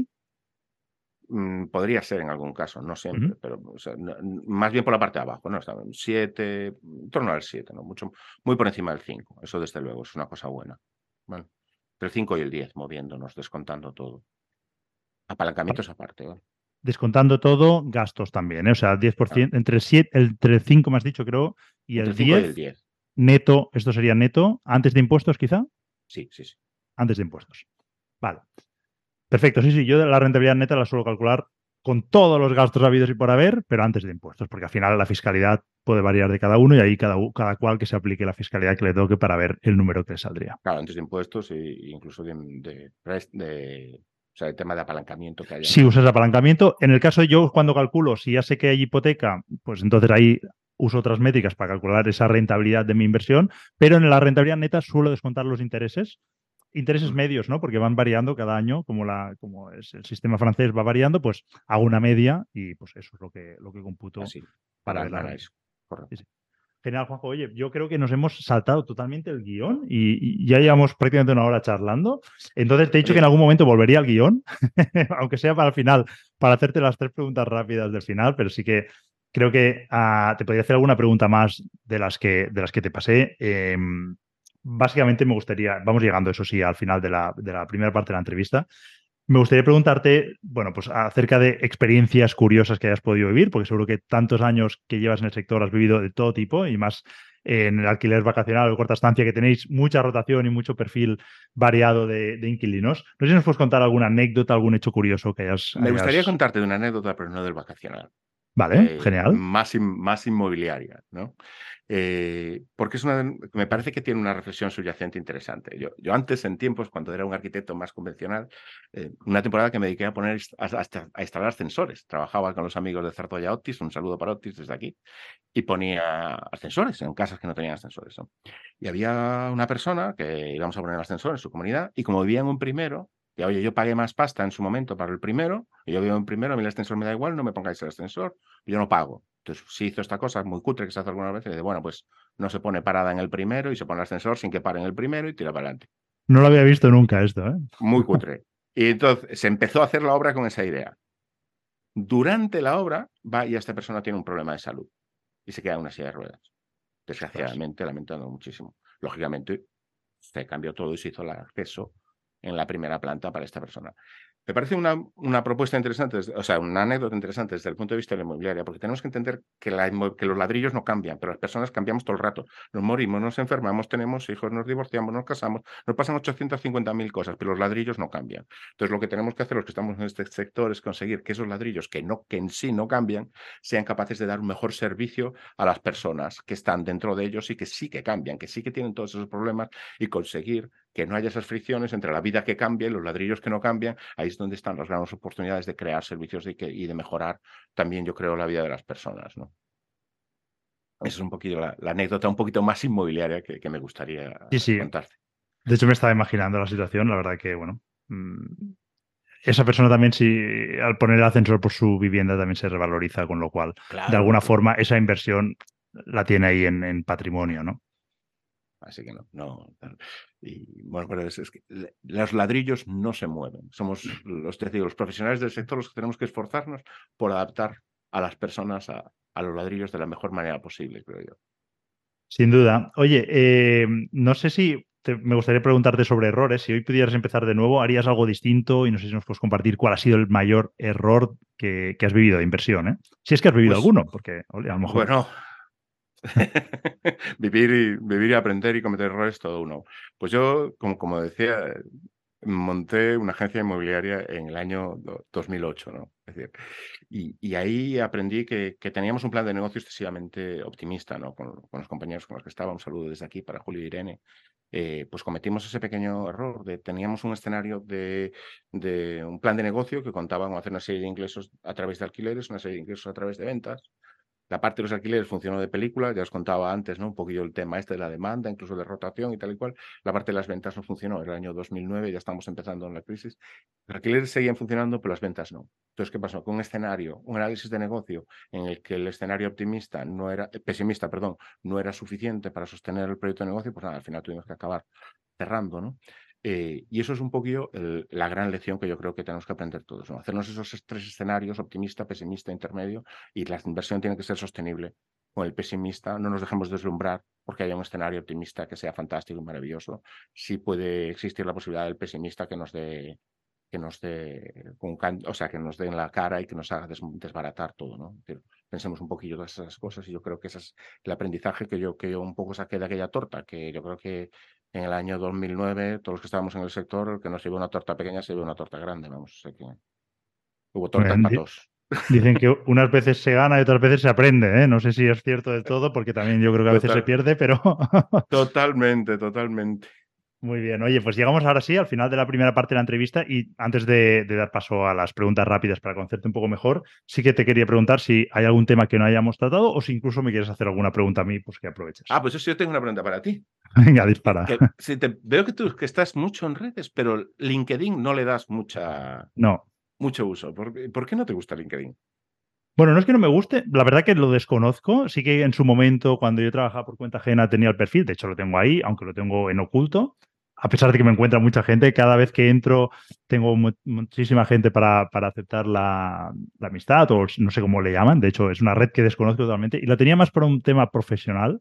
mm, podría ser en algún caso, no Ujú. siempre, pero o sea, no- n- más bien por la parte de abajo, ¿no? Está en siete, en torno al siete, ¿no? Mucho, muy por encima del cinco. Eso desde luego es una cosa buena. Bueno, entre el cinco y el diez moviéndonos, descontando todo. Apalancamientos aparte, ¿vale? descontando todo, gastos también, ¿eh? O sea, diez por ciento, Claro, entre, siete, entre el cinco me has dicho, creo, y entre el el cinco y el diez diez. neto, esto sería neto, antes de impuestos quizá, Sí, sí, sí. antes de impuestos. Vale, perfecto, sí, sí, yo la rentabilidad neta la suelo calcular con todos los gastos habidos y por haber, pero antes de impuestos, porque al final la fiscalidad puede variar de cada uno y ahí cada, cada cual que se aplique la fiscalidad que le toque para ver el número que le saldría. Claro, antes de impuestos e incluso de, de, de, o sea, el tema de apalancamiento que haya en Si la usas empresa. apalancamiento, en el caso de yo cuando calculo, si ya sé que hay hipoteca, pues entonces ahí uso otras métricas para calcular esa rentabilidad de mi inversión, pero en la rentabilidad neta suelo descontar los intereses, intereses Ujú. medios, ¿no? Porque van variando cada año, como la, como es el sistema francés va variando, pues hago una media y pues eso es lo que, lo que computo Así, para para, ver la para renta. eso. Sí, Correcto. sí. Genial, Juanjo. Oye, yo creo que nos hemos saltado totalmente el guión y, y ya llevamos prácticamente una hora charlando. Entonces te he dicho que en Oye, algún momento volvería al guión, aunque sea para el final, para hacerte las tres preguntas rápidas del final, pero sí que creo que ah, te podría hacer alguna pregunta más de las que, de las que te pasé. Eh, básicamente me gustaría, vamos llegando, eso sí, al final de la, de la primera parte de la entrevista. Me gustaría preguntarte, bueno, pues acerca de experiencias curiosas que hayas podido vivir, porque seguro que tantos años que llevas en el sector has vivido de todo tipo y más en el alquiler vacacional o corta estancia, que tenéis mucha rotación y mucho perfil variado de, de inquilinos. No sé si nos puedes contar alguna anécdota, algún hecho curioso que hayas, me gustaría hayas... contarte de una anécdota, pero no del vacacional. Vale, eh, genial. más, in, más inmobiliaria, ¿no? Eh, porque es una, me parece que tiene una reflexión subyacente interesante. Yo, yo antes, en tiempos, cuando era un arquitecto más convencional, eh, una temporada que me dediqué a poner hasta a instalar ascensores. Trabajaba con los amigos de Zardoya Optis, un saludo para Optis desde aquí, y ponía ascensores en casas que no tenían ascensores, ¿no? Y había una persona que íbamos a poner el ascensor en su comunidad, y como vivía en un primero, y oye, yo pagué más pasta en su momento para el primero, y yo vivo en un primero, a mí el ascensor me da igual, no me pongáis el ascensor, yo no pago. Entonces, sí hizo esta cosa muy cutre que se hace alguna vez, y dice, bueno, pues no se pone parada en el primero y se pone el ascensor sin que pare en el primero y tira para adelante. No lo había visto nunca esto, ¿eh? Muy cutre. Y entonces se empezó a hacer la obra con esa idea. Durante la obra, va y esta persona tiene un problema de salud y se queda en una silla de ruedas. Ostras. Desgraciadamente, lamentando muchísimo. Lógicamente, se cambió todo y se hizo el acceso en la primera planta para esta persona. Me parece una, una propuesta interesante, o sea, una anécdota interesante desde el punto de vista de la inmobiliaria, porque tenemos que entender que, la, que los ladrillos no cambian, pero las personas cambiamos todo el rato. Nos morimos, nos enfermamos, tenemos hijos, nos divorciamos, nos casamos, nos pasan ochocientas cincuenta mil cosas, pero los ladrillos no cambian. Entonces, lo que tenemos que hacer los que estamos en este sector es conseguir que esos ladrillos que, no, que en sí no cambian sean capaces de dar un mejor servicio a las personas que están dentro de ellos y que sí que cambian, que sí que tienen todos esos problemas y conseguir que no haya esas fricciones entre la vida que cambia y los ladrillos que no cambian. Ahí es donde están las grandes oportunidades de crear servicios y, que, y de mejorar también, yo creo, la vida de las personas, ¿no? Esa es un poquito la, la anécdota un poquito más inmobiliaria que, que me gustaría Sí, sí. contarte. De hecho, me estaba imaginando la situación, la verdad que, bueno, mm, esa persona también, si al poner el ascensor por su vivienda también se revaloriza, con lo cual, de Claro, alguna lógico. forma, esa inversión la tiene ahí en, en patrimonio, ¿no? Así que no, no. Y bueno, pero es, es que los ladrillos no se mueven. Somos los, te digo, los profesionales del sector los que tenemos que esforzarnos por adaptar a las personas a, a los ladrillos de la mejor manera posible, creo yo. Sin duda. Oye, eh, no sé si te- me gustaría preguntarte sobre errores. Si hoy pudieras empezar de nuevo, ¿harías algo distinto? Y no sé si nos puedes compartir cuál ha sido el mayor error que, que has vivido de inversión, ¿eh? Si es que has vivido Pues alguno, porque oye, a lo mejor. bueno, vivir, y, vivir y aprender y cometer errores todo uno. Pues yo, como, como decía, monté una agencia inmobiliaria en el año do- dos mil ocho, ¿no? Es decir, y, y ahí aprendí que, que teníamos un plan de negocio excesivamente optimista, ¿no? Con, con los compañeros con los que estaba, un saludo desde aquí para Julio y Irene. Eh, pues cometimos ese pequeño error de teníamos un escenario de, de un plan de negocio que contaba con hacer una serie de ingresos a través de alquileres, una serie de ingresos a través de ventas. La parte de los alquileres funcionó de película, ya os contaba antes, ¿no? Un poquillo el tema este de la demanda, incluso de rotación y tal y cual. La parte de las ventas no funcionó, era el año dos mil nueve, ya estamos empezando en la crisis. Los alquileres seguían funcionando, pero las ventas no. Entonces, ¿qué pasó? Con un escenario, un análisis de negocio en el que el escenario optimista no era, eh, pesimista, perdón, no era suficiente para sostener el proyecto de negocio, pues nada, al final tuvimos que acabar cerrando, ¿no? Eh, y eso es un poquillo el, la gran lección que yo creo que tenemos que aprender todos, ¿no? Hacernos esos tres escenarios, optimista, pesimista, intermedio, y la inversión tiene que ser sostenible. Con el pesimista no nos dejemos deslumbrar porque haya un escenario optimista que sea fantástico y maravilloso. Sí puede existir la posibilidad del pesimista que nos dé que nos dé, con can- o sea, que nos dé en la cara y que nos haga des- desbaratar todo, ¿no? Que pensemos un poquillo todas esas cosas y yo creo que ese es el aprendizaje que yo, que yo un poco saqué de aquella torta, que yo creo que en el año dos mil nueve, todos los que estábamos en el sector, el que nos llevó una torta pequeña se llevó una torta grande, vamos, o sea que hubo torta y Bueno, para di- todos. dicen que unas veces se gana y otras veces se aprende, ¿eh? No sé si es cierto del todo, porque también yo creo que a veces se Total, pierde, pero totalmente, totalmente. muy bien. Oye, pues llegamos ahora sí al final de la primera parte de la entrevista y antes de, de dar paso a las preguntas rápidas para conocerte un poco mejor, sí que te quería preguntar si hay algún tema que no hayamos tratado o si incluso me quieres hacer alguna pregunta a mí, pues que aproveches. Ah, pues eso yo tengo una pregunta para ti. Venga, Que, dispara. que si te, veo que tú que estás mucho en redes, pero LinkedIn no le das mucha, No. mucho uso. ¿Por, qué- por qué no te gusta LinkedIn? Bueno, no es que no me guste, la verdad que lo desconozco. Sí que en su momento, cuando yo trabajaba por cuenta ajena, tenía el perfil, de hecho lo tengo ahí, aunque lo tengo en oculto. A pesar de que me encuentra mucha gente, cada vez que entro tengo mu- muchísima gente para, para aceptar la, la amistad, o no sé cómo le llaman. De hecho, es una red que desconozco totalmente. Y la tenía más por un tema profesional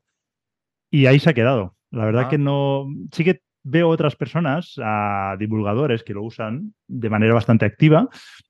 y ahí se ha quedado. La verdad que Ah, no. Sí que veo otras personas, a divulgadores que lo usan de manera bastante activa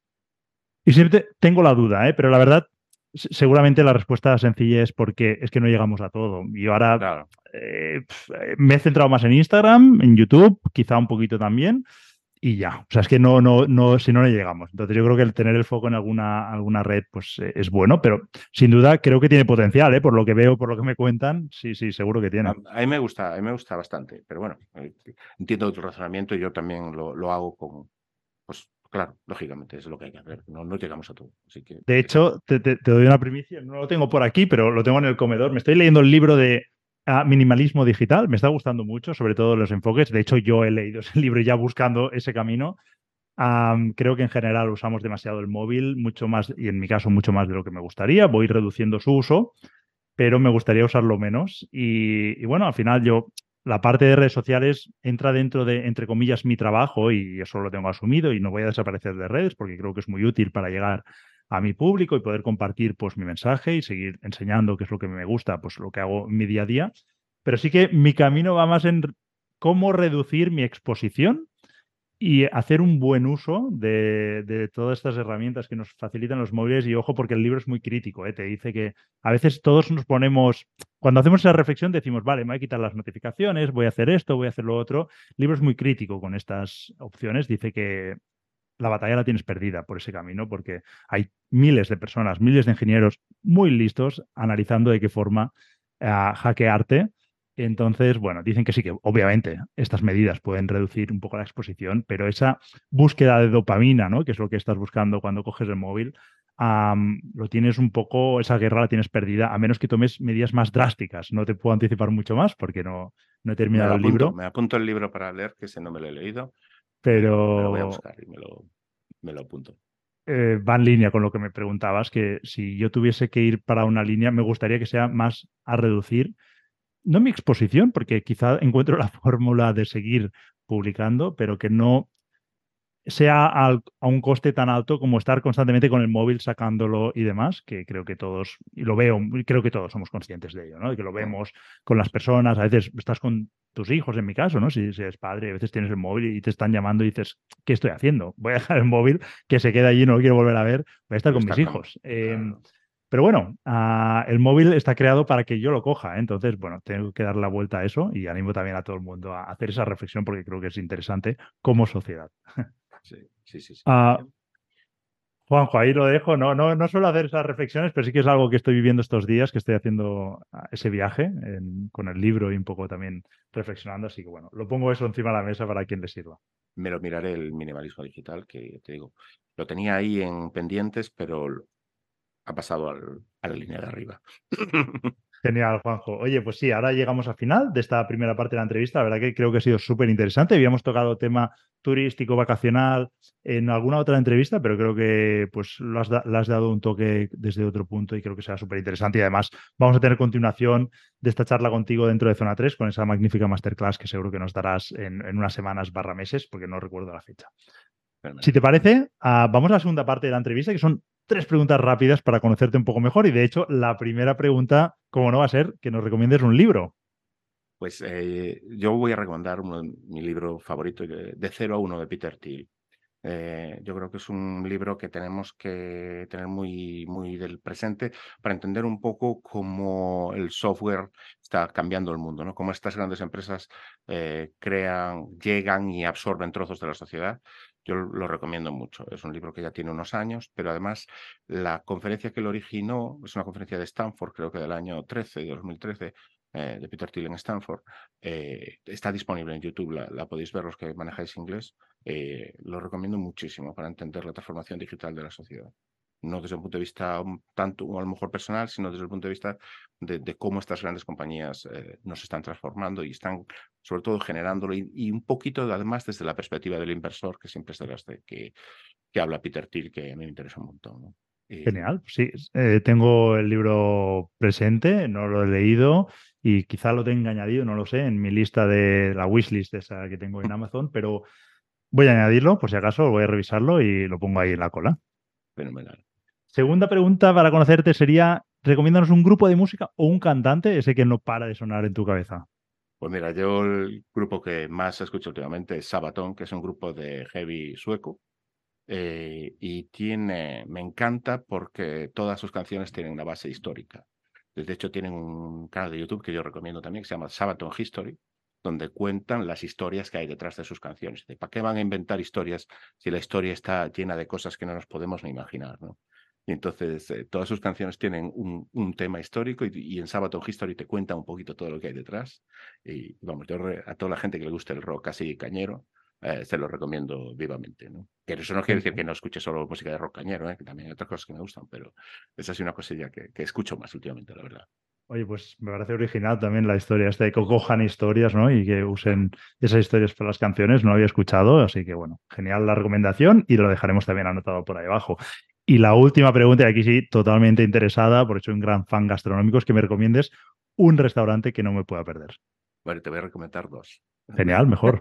y siempre tengo la duda, ¿eh? Pero la verdad, se- seguramente la respuesta sencilla es porque es que no llegamos a todo. Y ahora claro. eh, pf, eh, me he centrado más en Instagram, en YouTube, quizá un poquito también, y ya. O sea, es que no, no, no, si no, no llegamos. Entonces yo creo que el tener el foco en alguna, alguna red, pues eh, es bueno, pero sin duda creo que tiene potencial, ¿eh? Por lo que veo, por lo que me cuentan, sí, sí, seguro que A, tiene. a mí me gusta, a mí me gusta bastante, pero bueno, eh, entiendo tu razonamiento y yo también lo, lo hago con, pues claro, lógicamente es lo que hay que hacer. No, no llegamos a todo, así que, De que sí. hecho, te, te- te doy una primicia, no lo tengo por aquí, pero lo tengo en el comedor. Me estoy leyendo el libro de ah, minimalismo digital, me está gustando mucho, sobre todo los enfoques. De hecho, yo he leído ese libro ya buscando ese camino. Am, creo que en general usamos demasiado el móvil, mucho más, y en mi caso mucho más de lo que me gustaría. Voy reduciendo su uso, pero me gustaría usarlo menos. Y, y bueno, al final yo, la parte de redes sociales entra dentro de, entre comillas, mi trabajo y eso lo tengo asumido y no voy a desaparecer de redes porque creo que es muy útil para llegar a mi público y poder compartir pues mi mensaje y seguir enseñando qué es lo que me gusta, pues lo que hago en mi día a día. Pero sí que mi camino va más en cómo reducir mi exposición y hacer un buen uso de, de todas estas herramientas que nos facilitan los móviles. Y ojo, porque el libro es muy crítico, ¿eh? Te dice que a veces todos nos ponemos, cuando hacemos esa reflexión decimos, vale, me voy a quitar las notificaciones, voy a hacer esto, voy a hacer lo otro. El libro es muy crítico con estas opciones. Dice que la batalla la tienes perdida por ese camino, porque hay miles de personas, miles de ingenieros muy listos analizando de qué forma eh, hackearte. Entonces, bueno, dicen que sí, que obviamente estas medidas pueden reducir un poco la exposición, pero esa búsqueda de dopamina, ¿no? Que es lo que estás buscando cuando coges el móvil, am, lo tienes un poco, esa guerra la tienes perdida, a menos que tomes medidas más drásticas. No te puedo anticipar mucho más porque no, no he Me terminado lo el apunto, libro, me apunto el libro para leer, que ese no me lo he leído, me lo, me lo voy a pero buscar y me lo, me lo apunto. eh, va en línea con lo que me preguntabas, que si yo tuviese que ir para una línea, me gustaría que sea más a reducir, no mi exposición, porque quizá encuentro la fórmula de seguir publicando, pero que no sea al- a un coste tan alto como estar constantemente con el móvil sacándolo y demás, que creo que todos, y lo veo, y creo que todos somos conscientes de ello, ¿no? De que lo Mm, vemos con las personas, a veces estás con tus hijos, en mi caso, ¿no? Si, si eres padre, a veces tienes el móvil y te están llamando y dices, ¿qué estoy haciendo? Voy a dejar el móvil que se queda allí, no lo quiero volver a ver, voy a estar Voy a con mis estar con... hijos. Em, Claro, pero bueno, ah, el móvil está creado para que yo lo coja, ¿eh? Entonces, bueno, tengo que dar la vuelta a eso y animo también a todo el mundo a hacer esa reflexión porque creo que es interesante como sociedad. sí, sí, sí, sí. Ah, Juanjo, ahí lo dejo. No, no, no suelo hacer esas reflexiones, pero sí que es algo que estoy viviendo estos días, que estoy haciendo ah, ese viaje en- con el libro y un poco también reflexionando. Así que bueno, lo pongo eso encima de la mesa para quien le sirva. Me lo miraré el minimalismo digital, que te digo, lo tenía ahí en pendientes, pero ha pasado al, a la línea de arriba. Genial, Juanjo. Oye, pues sí, ahora llegamos al final de esta primera parte de la entrevista. La verdad que creo que ha sido súper interesante. Habíamos tocado tema turístico, vacacional en alguna otra entrevista, pero creo que pues lo has, da- le has dado un toque desde otro punto y creo que será súper interesante. Y además vamos a tener continuación de esta charla contigo dentro de Zona tres con esa magnífica masterclass que seguro que nos darás en, en unas semanas barra meses, porque no recuerdo la fecha. Si Fenomenal. te parece, ah, vamos a la segunda parte de la entrevista, que son tres preguntas rápidas para conocerte un poco mejor. Y de hecho, la primera pregunta, como no va a ser, que nos recomiendes un libro. Pues eh, yo voy a recomendar uno de mi libro favorito, de, de cero a uno de Peter Thiel. Eh, yo creo que es un libro que tenemos que tener muy, muy del presente para entender un poco cómo el software está cambiando el mundo, ¿no? Cómo estas grandes empresas eh, crean, llegan y absorben trozos de la sociedad. Yo lo recomiendo mucho. Es un libro que ya tiene unos años, pero además la conferencia que lo originó es una conferencia de Stanford, creo que del año trece, de dos mil trece, eh, de Peter Thiel en Stanford. Eh, está disponible en YouTube, la, la podéis ver los que manejáis inglés. Eh, lo recomiendo muchísimo para entender la transformación digital de la sociedad. No desde un punto de vista un tanto, o a lo mejor personal, sino desde el punto de vista de, de cómo estas grandes compañías eh, nos están transformando y están, sobre todo, generándolo. Y, y un poquito, además, desde la perspectiva del inversor, que siempre es de las de que, que habla Peter Thiel, que a mí me interesa un montón, ¿no? Y, Genial, sí. Eh, tengo el libro presente, no lo he leído y quizá lo tenga añadido, no lo sé, en mi lista de la wishlist esa que tengo en Amazon, pero voy a añadirlo, por si acaso, voy a revisarlo y lo pongo ahí en la cola. fenomenal. Segunda pregunta para conocerte sería, ¿recomiéndanos un grupo de música o un cantante, ese que no para de sonar en tu cabeza? Pues mira, yo el grupo que más escucho últimamente es Sabaton, que es un grupo de heavy sueco. Eh, y tiene, me encanta porque todas sus canciones tienen una base histórica. De hecho, tienen un canal de YouTube que yo recomiendo también, que se llama Sabaton History, donde cuentan las historias que hay detrás de sus canciones. De ¿para qué van a inventar historias si la historia está llena de cosas que no nos podemos ni imaginar, ¿no? Y entonces, eh, todas sus canciones tienen un, un tema histórico y, y en Sabaton History te cuenta un poquito todo lo que hay detrás. Y vamos, yo re- a toda la gente que le guste el rock así cañero, eh, se lo recomiendo vivamente, ¿no? Que eso no quiere decir Genial. que no escuche solo música de rock cañero, ¿eh? Que también hay otras cosas que me gustan, pero esa es una cosilla que, que escucho más últimamente, la verdad. Oye, pues me parece original también la historia esta de que cojan historias, ¿no? Y que Claro. usen esas historias para las canciones. No lo había escuchado, así que bueno, genial la recomendación y lo dejaremos también anotado por ahí abajo. Y la última pregunta, y aquí sí, totalmente interesada, porque soy un gran fan gastronómico, es que me recomiendes un restaurante que no me pueda perder. Bueno, te voy a recomendar dos. Genial, mejor.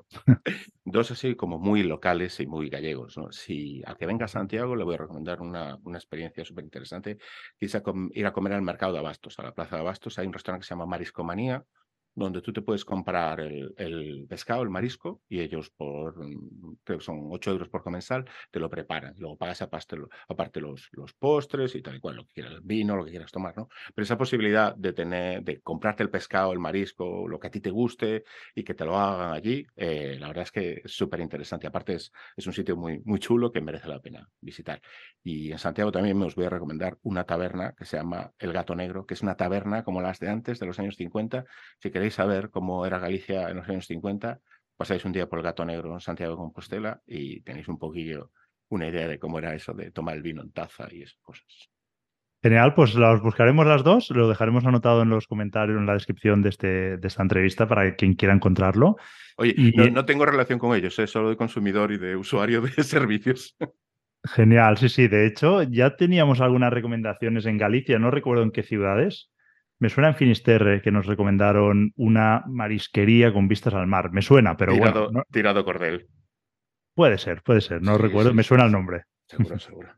Dos así como muy locales y muy gallegos, ¿no? Si al que venga a Santiago le voy a recomendar una, una experiencia súper interesante, quizá ir a comer al mercado de Abastos, a la plaza de Abastos. Hay un restaurante que se llama Mariscomanía, donde tú te puedes comprar el, el pescado, el marisco, y ellos por, mm, creo que son ocho euros por comensal, te lo preparan. Luego pagas aparte, aparte los, los postres y tal y cual, lo que quieras, el vino, lo que quieras tomar, ¿no? Pero esa posibilidad de tener, de comprarte el pescado, el marisco, lo que a ti te guste y que te lo hagan allí, eh, la verdad es que es súper interesante. Aparte es, es un sitio muy, muy chulo que merece la pena visitar. Y en Santiago también me os voy a recomendar una taberna que se llama El Gato Negro, que es una taberna como las de antes, de los años cincuenta. Si queréis saber cómo era Galicia en los años cincuenta, pasáis un día por El Gato Negro en Santiago de Compostela y tenéis un poquillo una idea de cómo era eso de tomar el vino en taza y esas cosas. Genial, pues las buscaremos las dos, lo dejaremos anotado en los comentarios, en la descripción de, este, de esta entrevista para quien quiera encontrarlo. Oye, no, Y no tengo relación con ellos, ¿eh? Solo de consumidor y de usuario de servicios. genial, sí, sí. De hecho, ya teníamos algunas recomendaciones en Galicia, no recuerdo en qué ciudades. Me suena en Finisterre que nos recomendaron una marisquería con vistas al mar. Me suena, pero bueno, Tirado, no- tirado cordel. puede ser, puede ser. No Sí, recuerdo, sí, me sí, suena el sí. nombre. Seguro, seguro.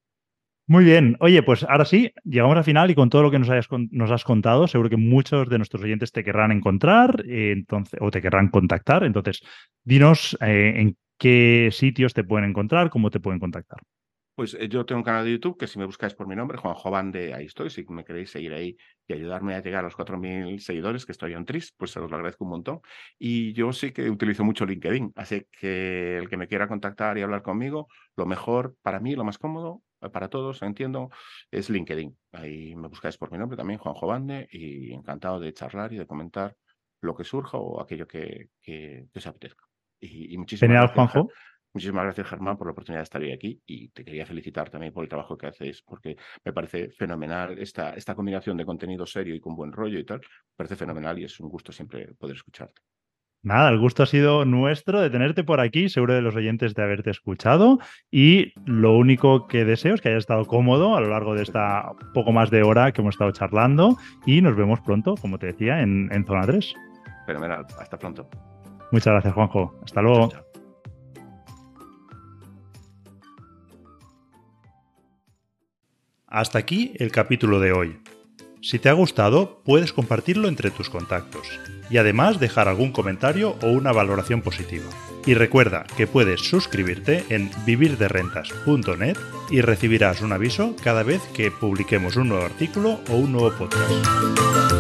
Muy bien. Oye, pues ahora sí, llegamos al final y con todo lo que nos, hayas con- nos has contado, seguro que muchos de nuestros oyentes te querrán encontrar, eh, entonces, o te querrán contactar. Entonces, dinos eh, en qué sitios te pueden encontrar, cómo te pueden contactar. Pues eh, yo tengo un canal de YouTube que si me buscáis por mi nombre, Juanjo Bande, ahí estoy. Si me queréis seguir ahí y ayudarme a llegar a los cuatro mil seguidores, que estoy en Tris, pues se os lo agradezco un montón. Y yo sí que utilizo mucho LinkedIn, así que el que me quiera contactar y hablar conmigo, lo mejor para mí, lo más cómodo, eh, para todos, entiendo, es LinkedIn. Ahí me buscáis por mi nombre también, Juanjo Bande, y encantado de charlar y de comentar lo que surja o aquello que, que, que os apetezca. Y, y muchísimas Genial, gracias, Ja- Juanjo. Muchísimas gracias, Germán, por la oportunidad de estar hoy aquí y te quería felicitar también por el trabajo que haces, porque me parece fenomenal esta, esta combinación de contenido serio y con buen rollo y tal. Me parece fenomenal y es un gusto siempre poder escucharte. Nada, el gusto ha sido nuestro de tenerte por aquí, seguro de los oyentes de haberte escuchado y lo único que deseo es que hayas estado cómodo a lo largo de esta poco más de hora que hemos estado charlando y nos vemos pronto, como te decía, en, en Zona tres. Fenomenal. Hasta pronto. Muchas gracias, Juanjo. Hasta Chao, luego. chao. Hasta aquí el capítulo de hoy. Si te ha gustado, puedes compartirlo entre tus contactos y además dejar algún comentario o una valoración positiva. Y recuerda que puedes suscribirte en vivir de rentas punto net y recibirás un aviso cada vez que publiquemos un nuevo artículo o un nuevo podcast.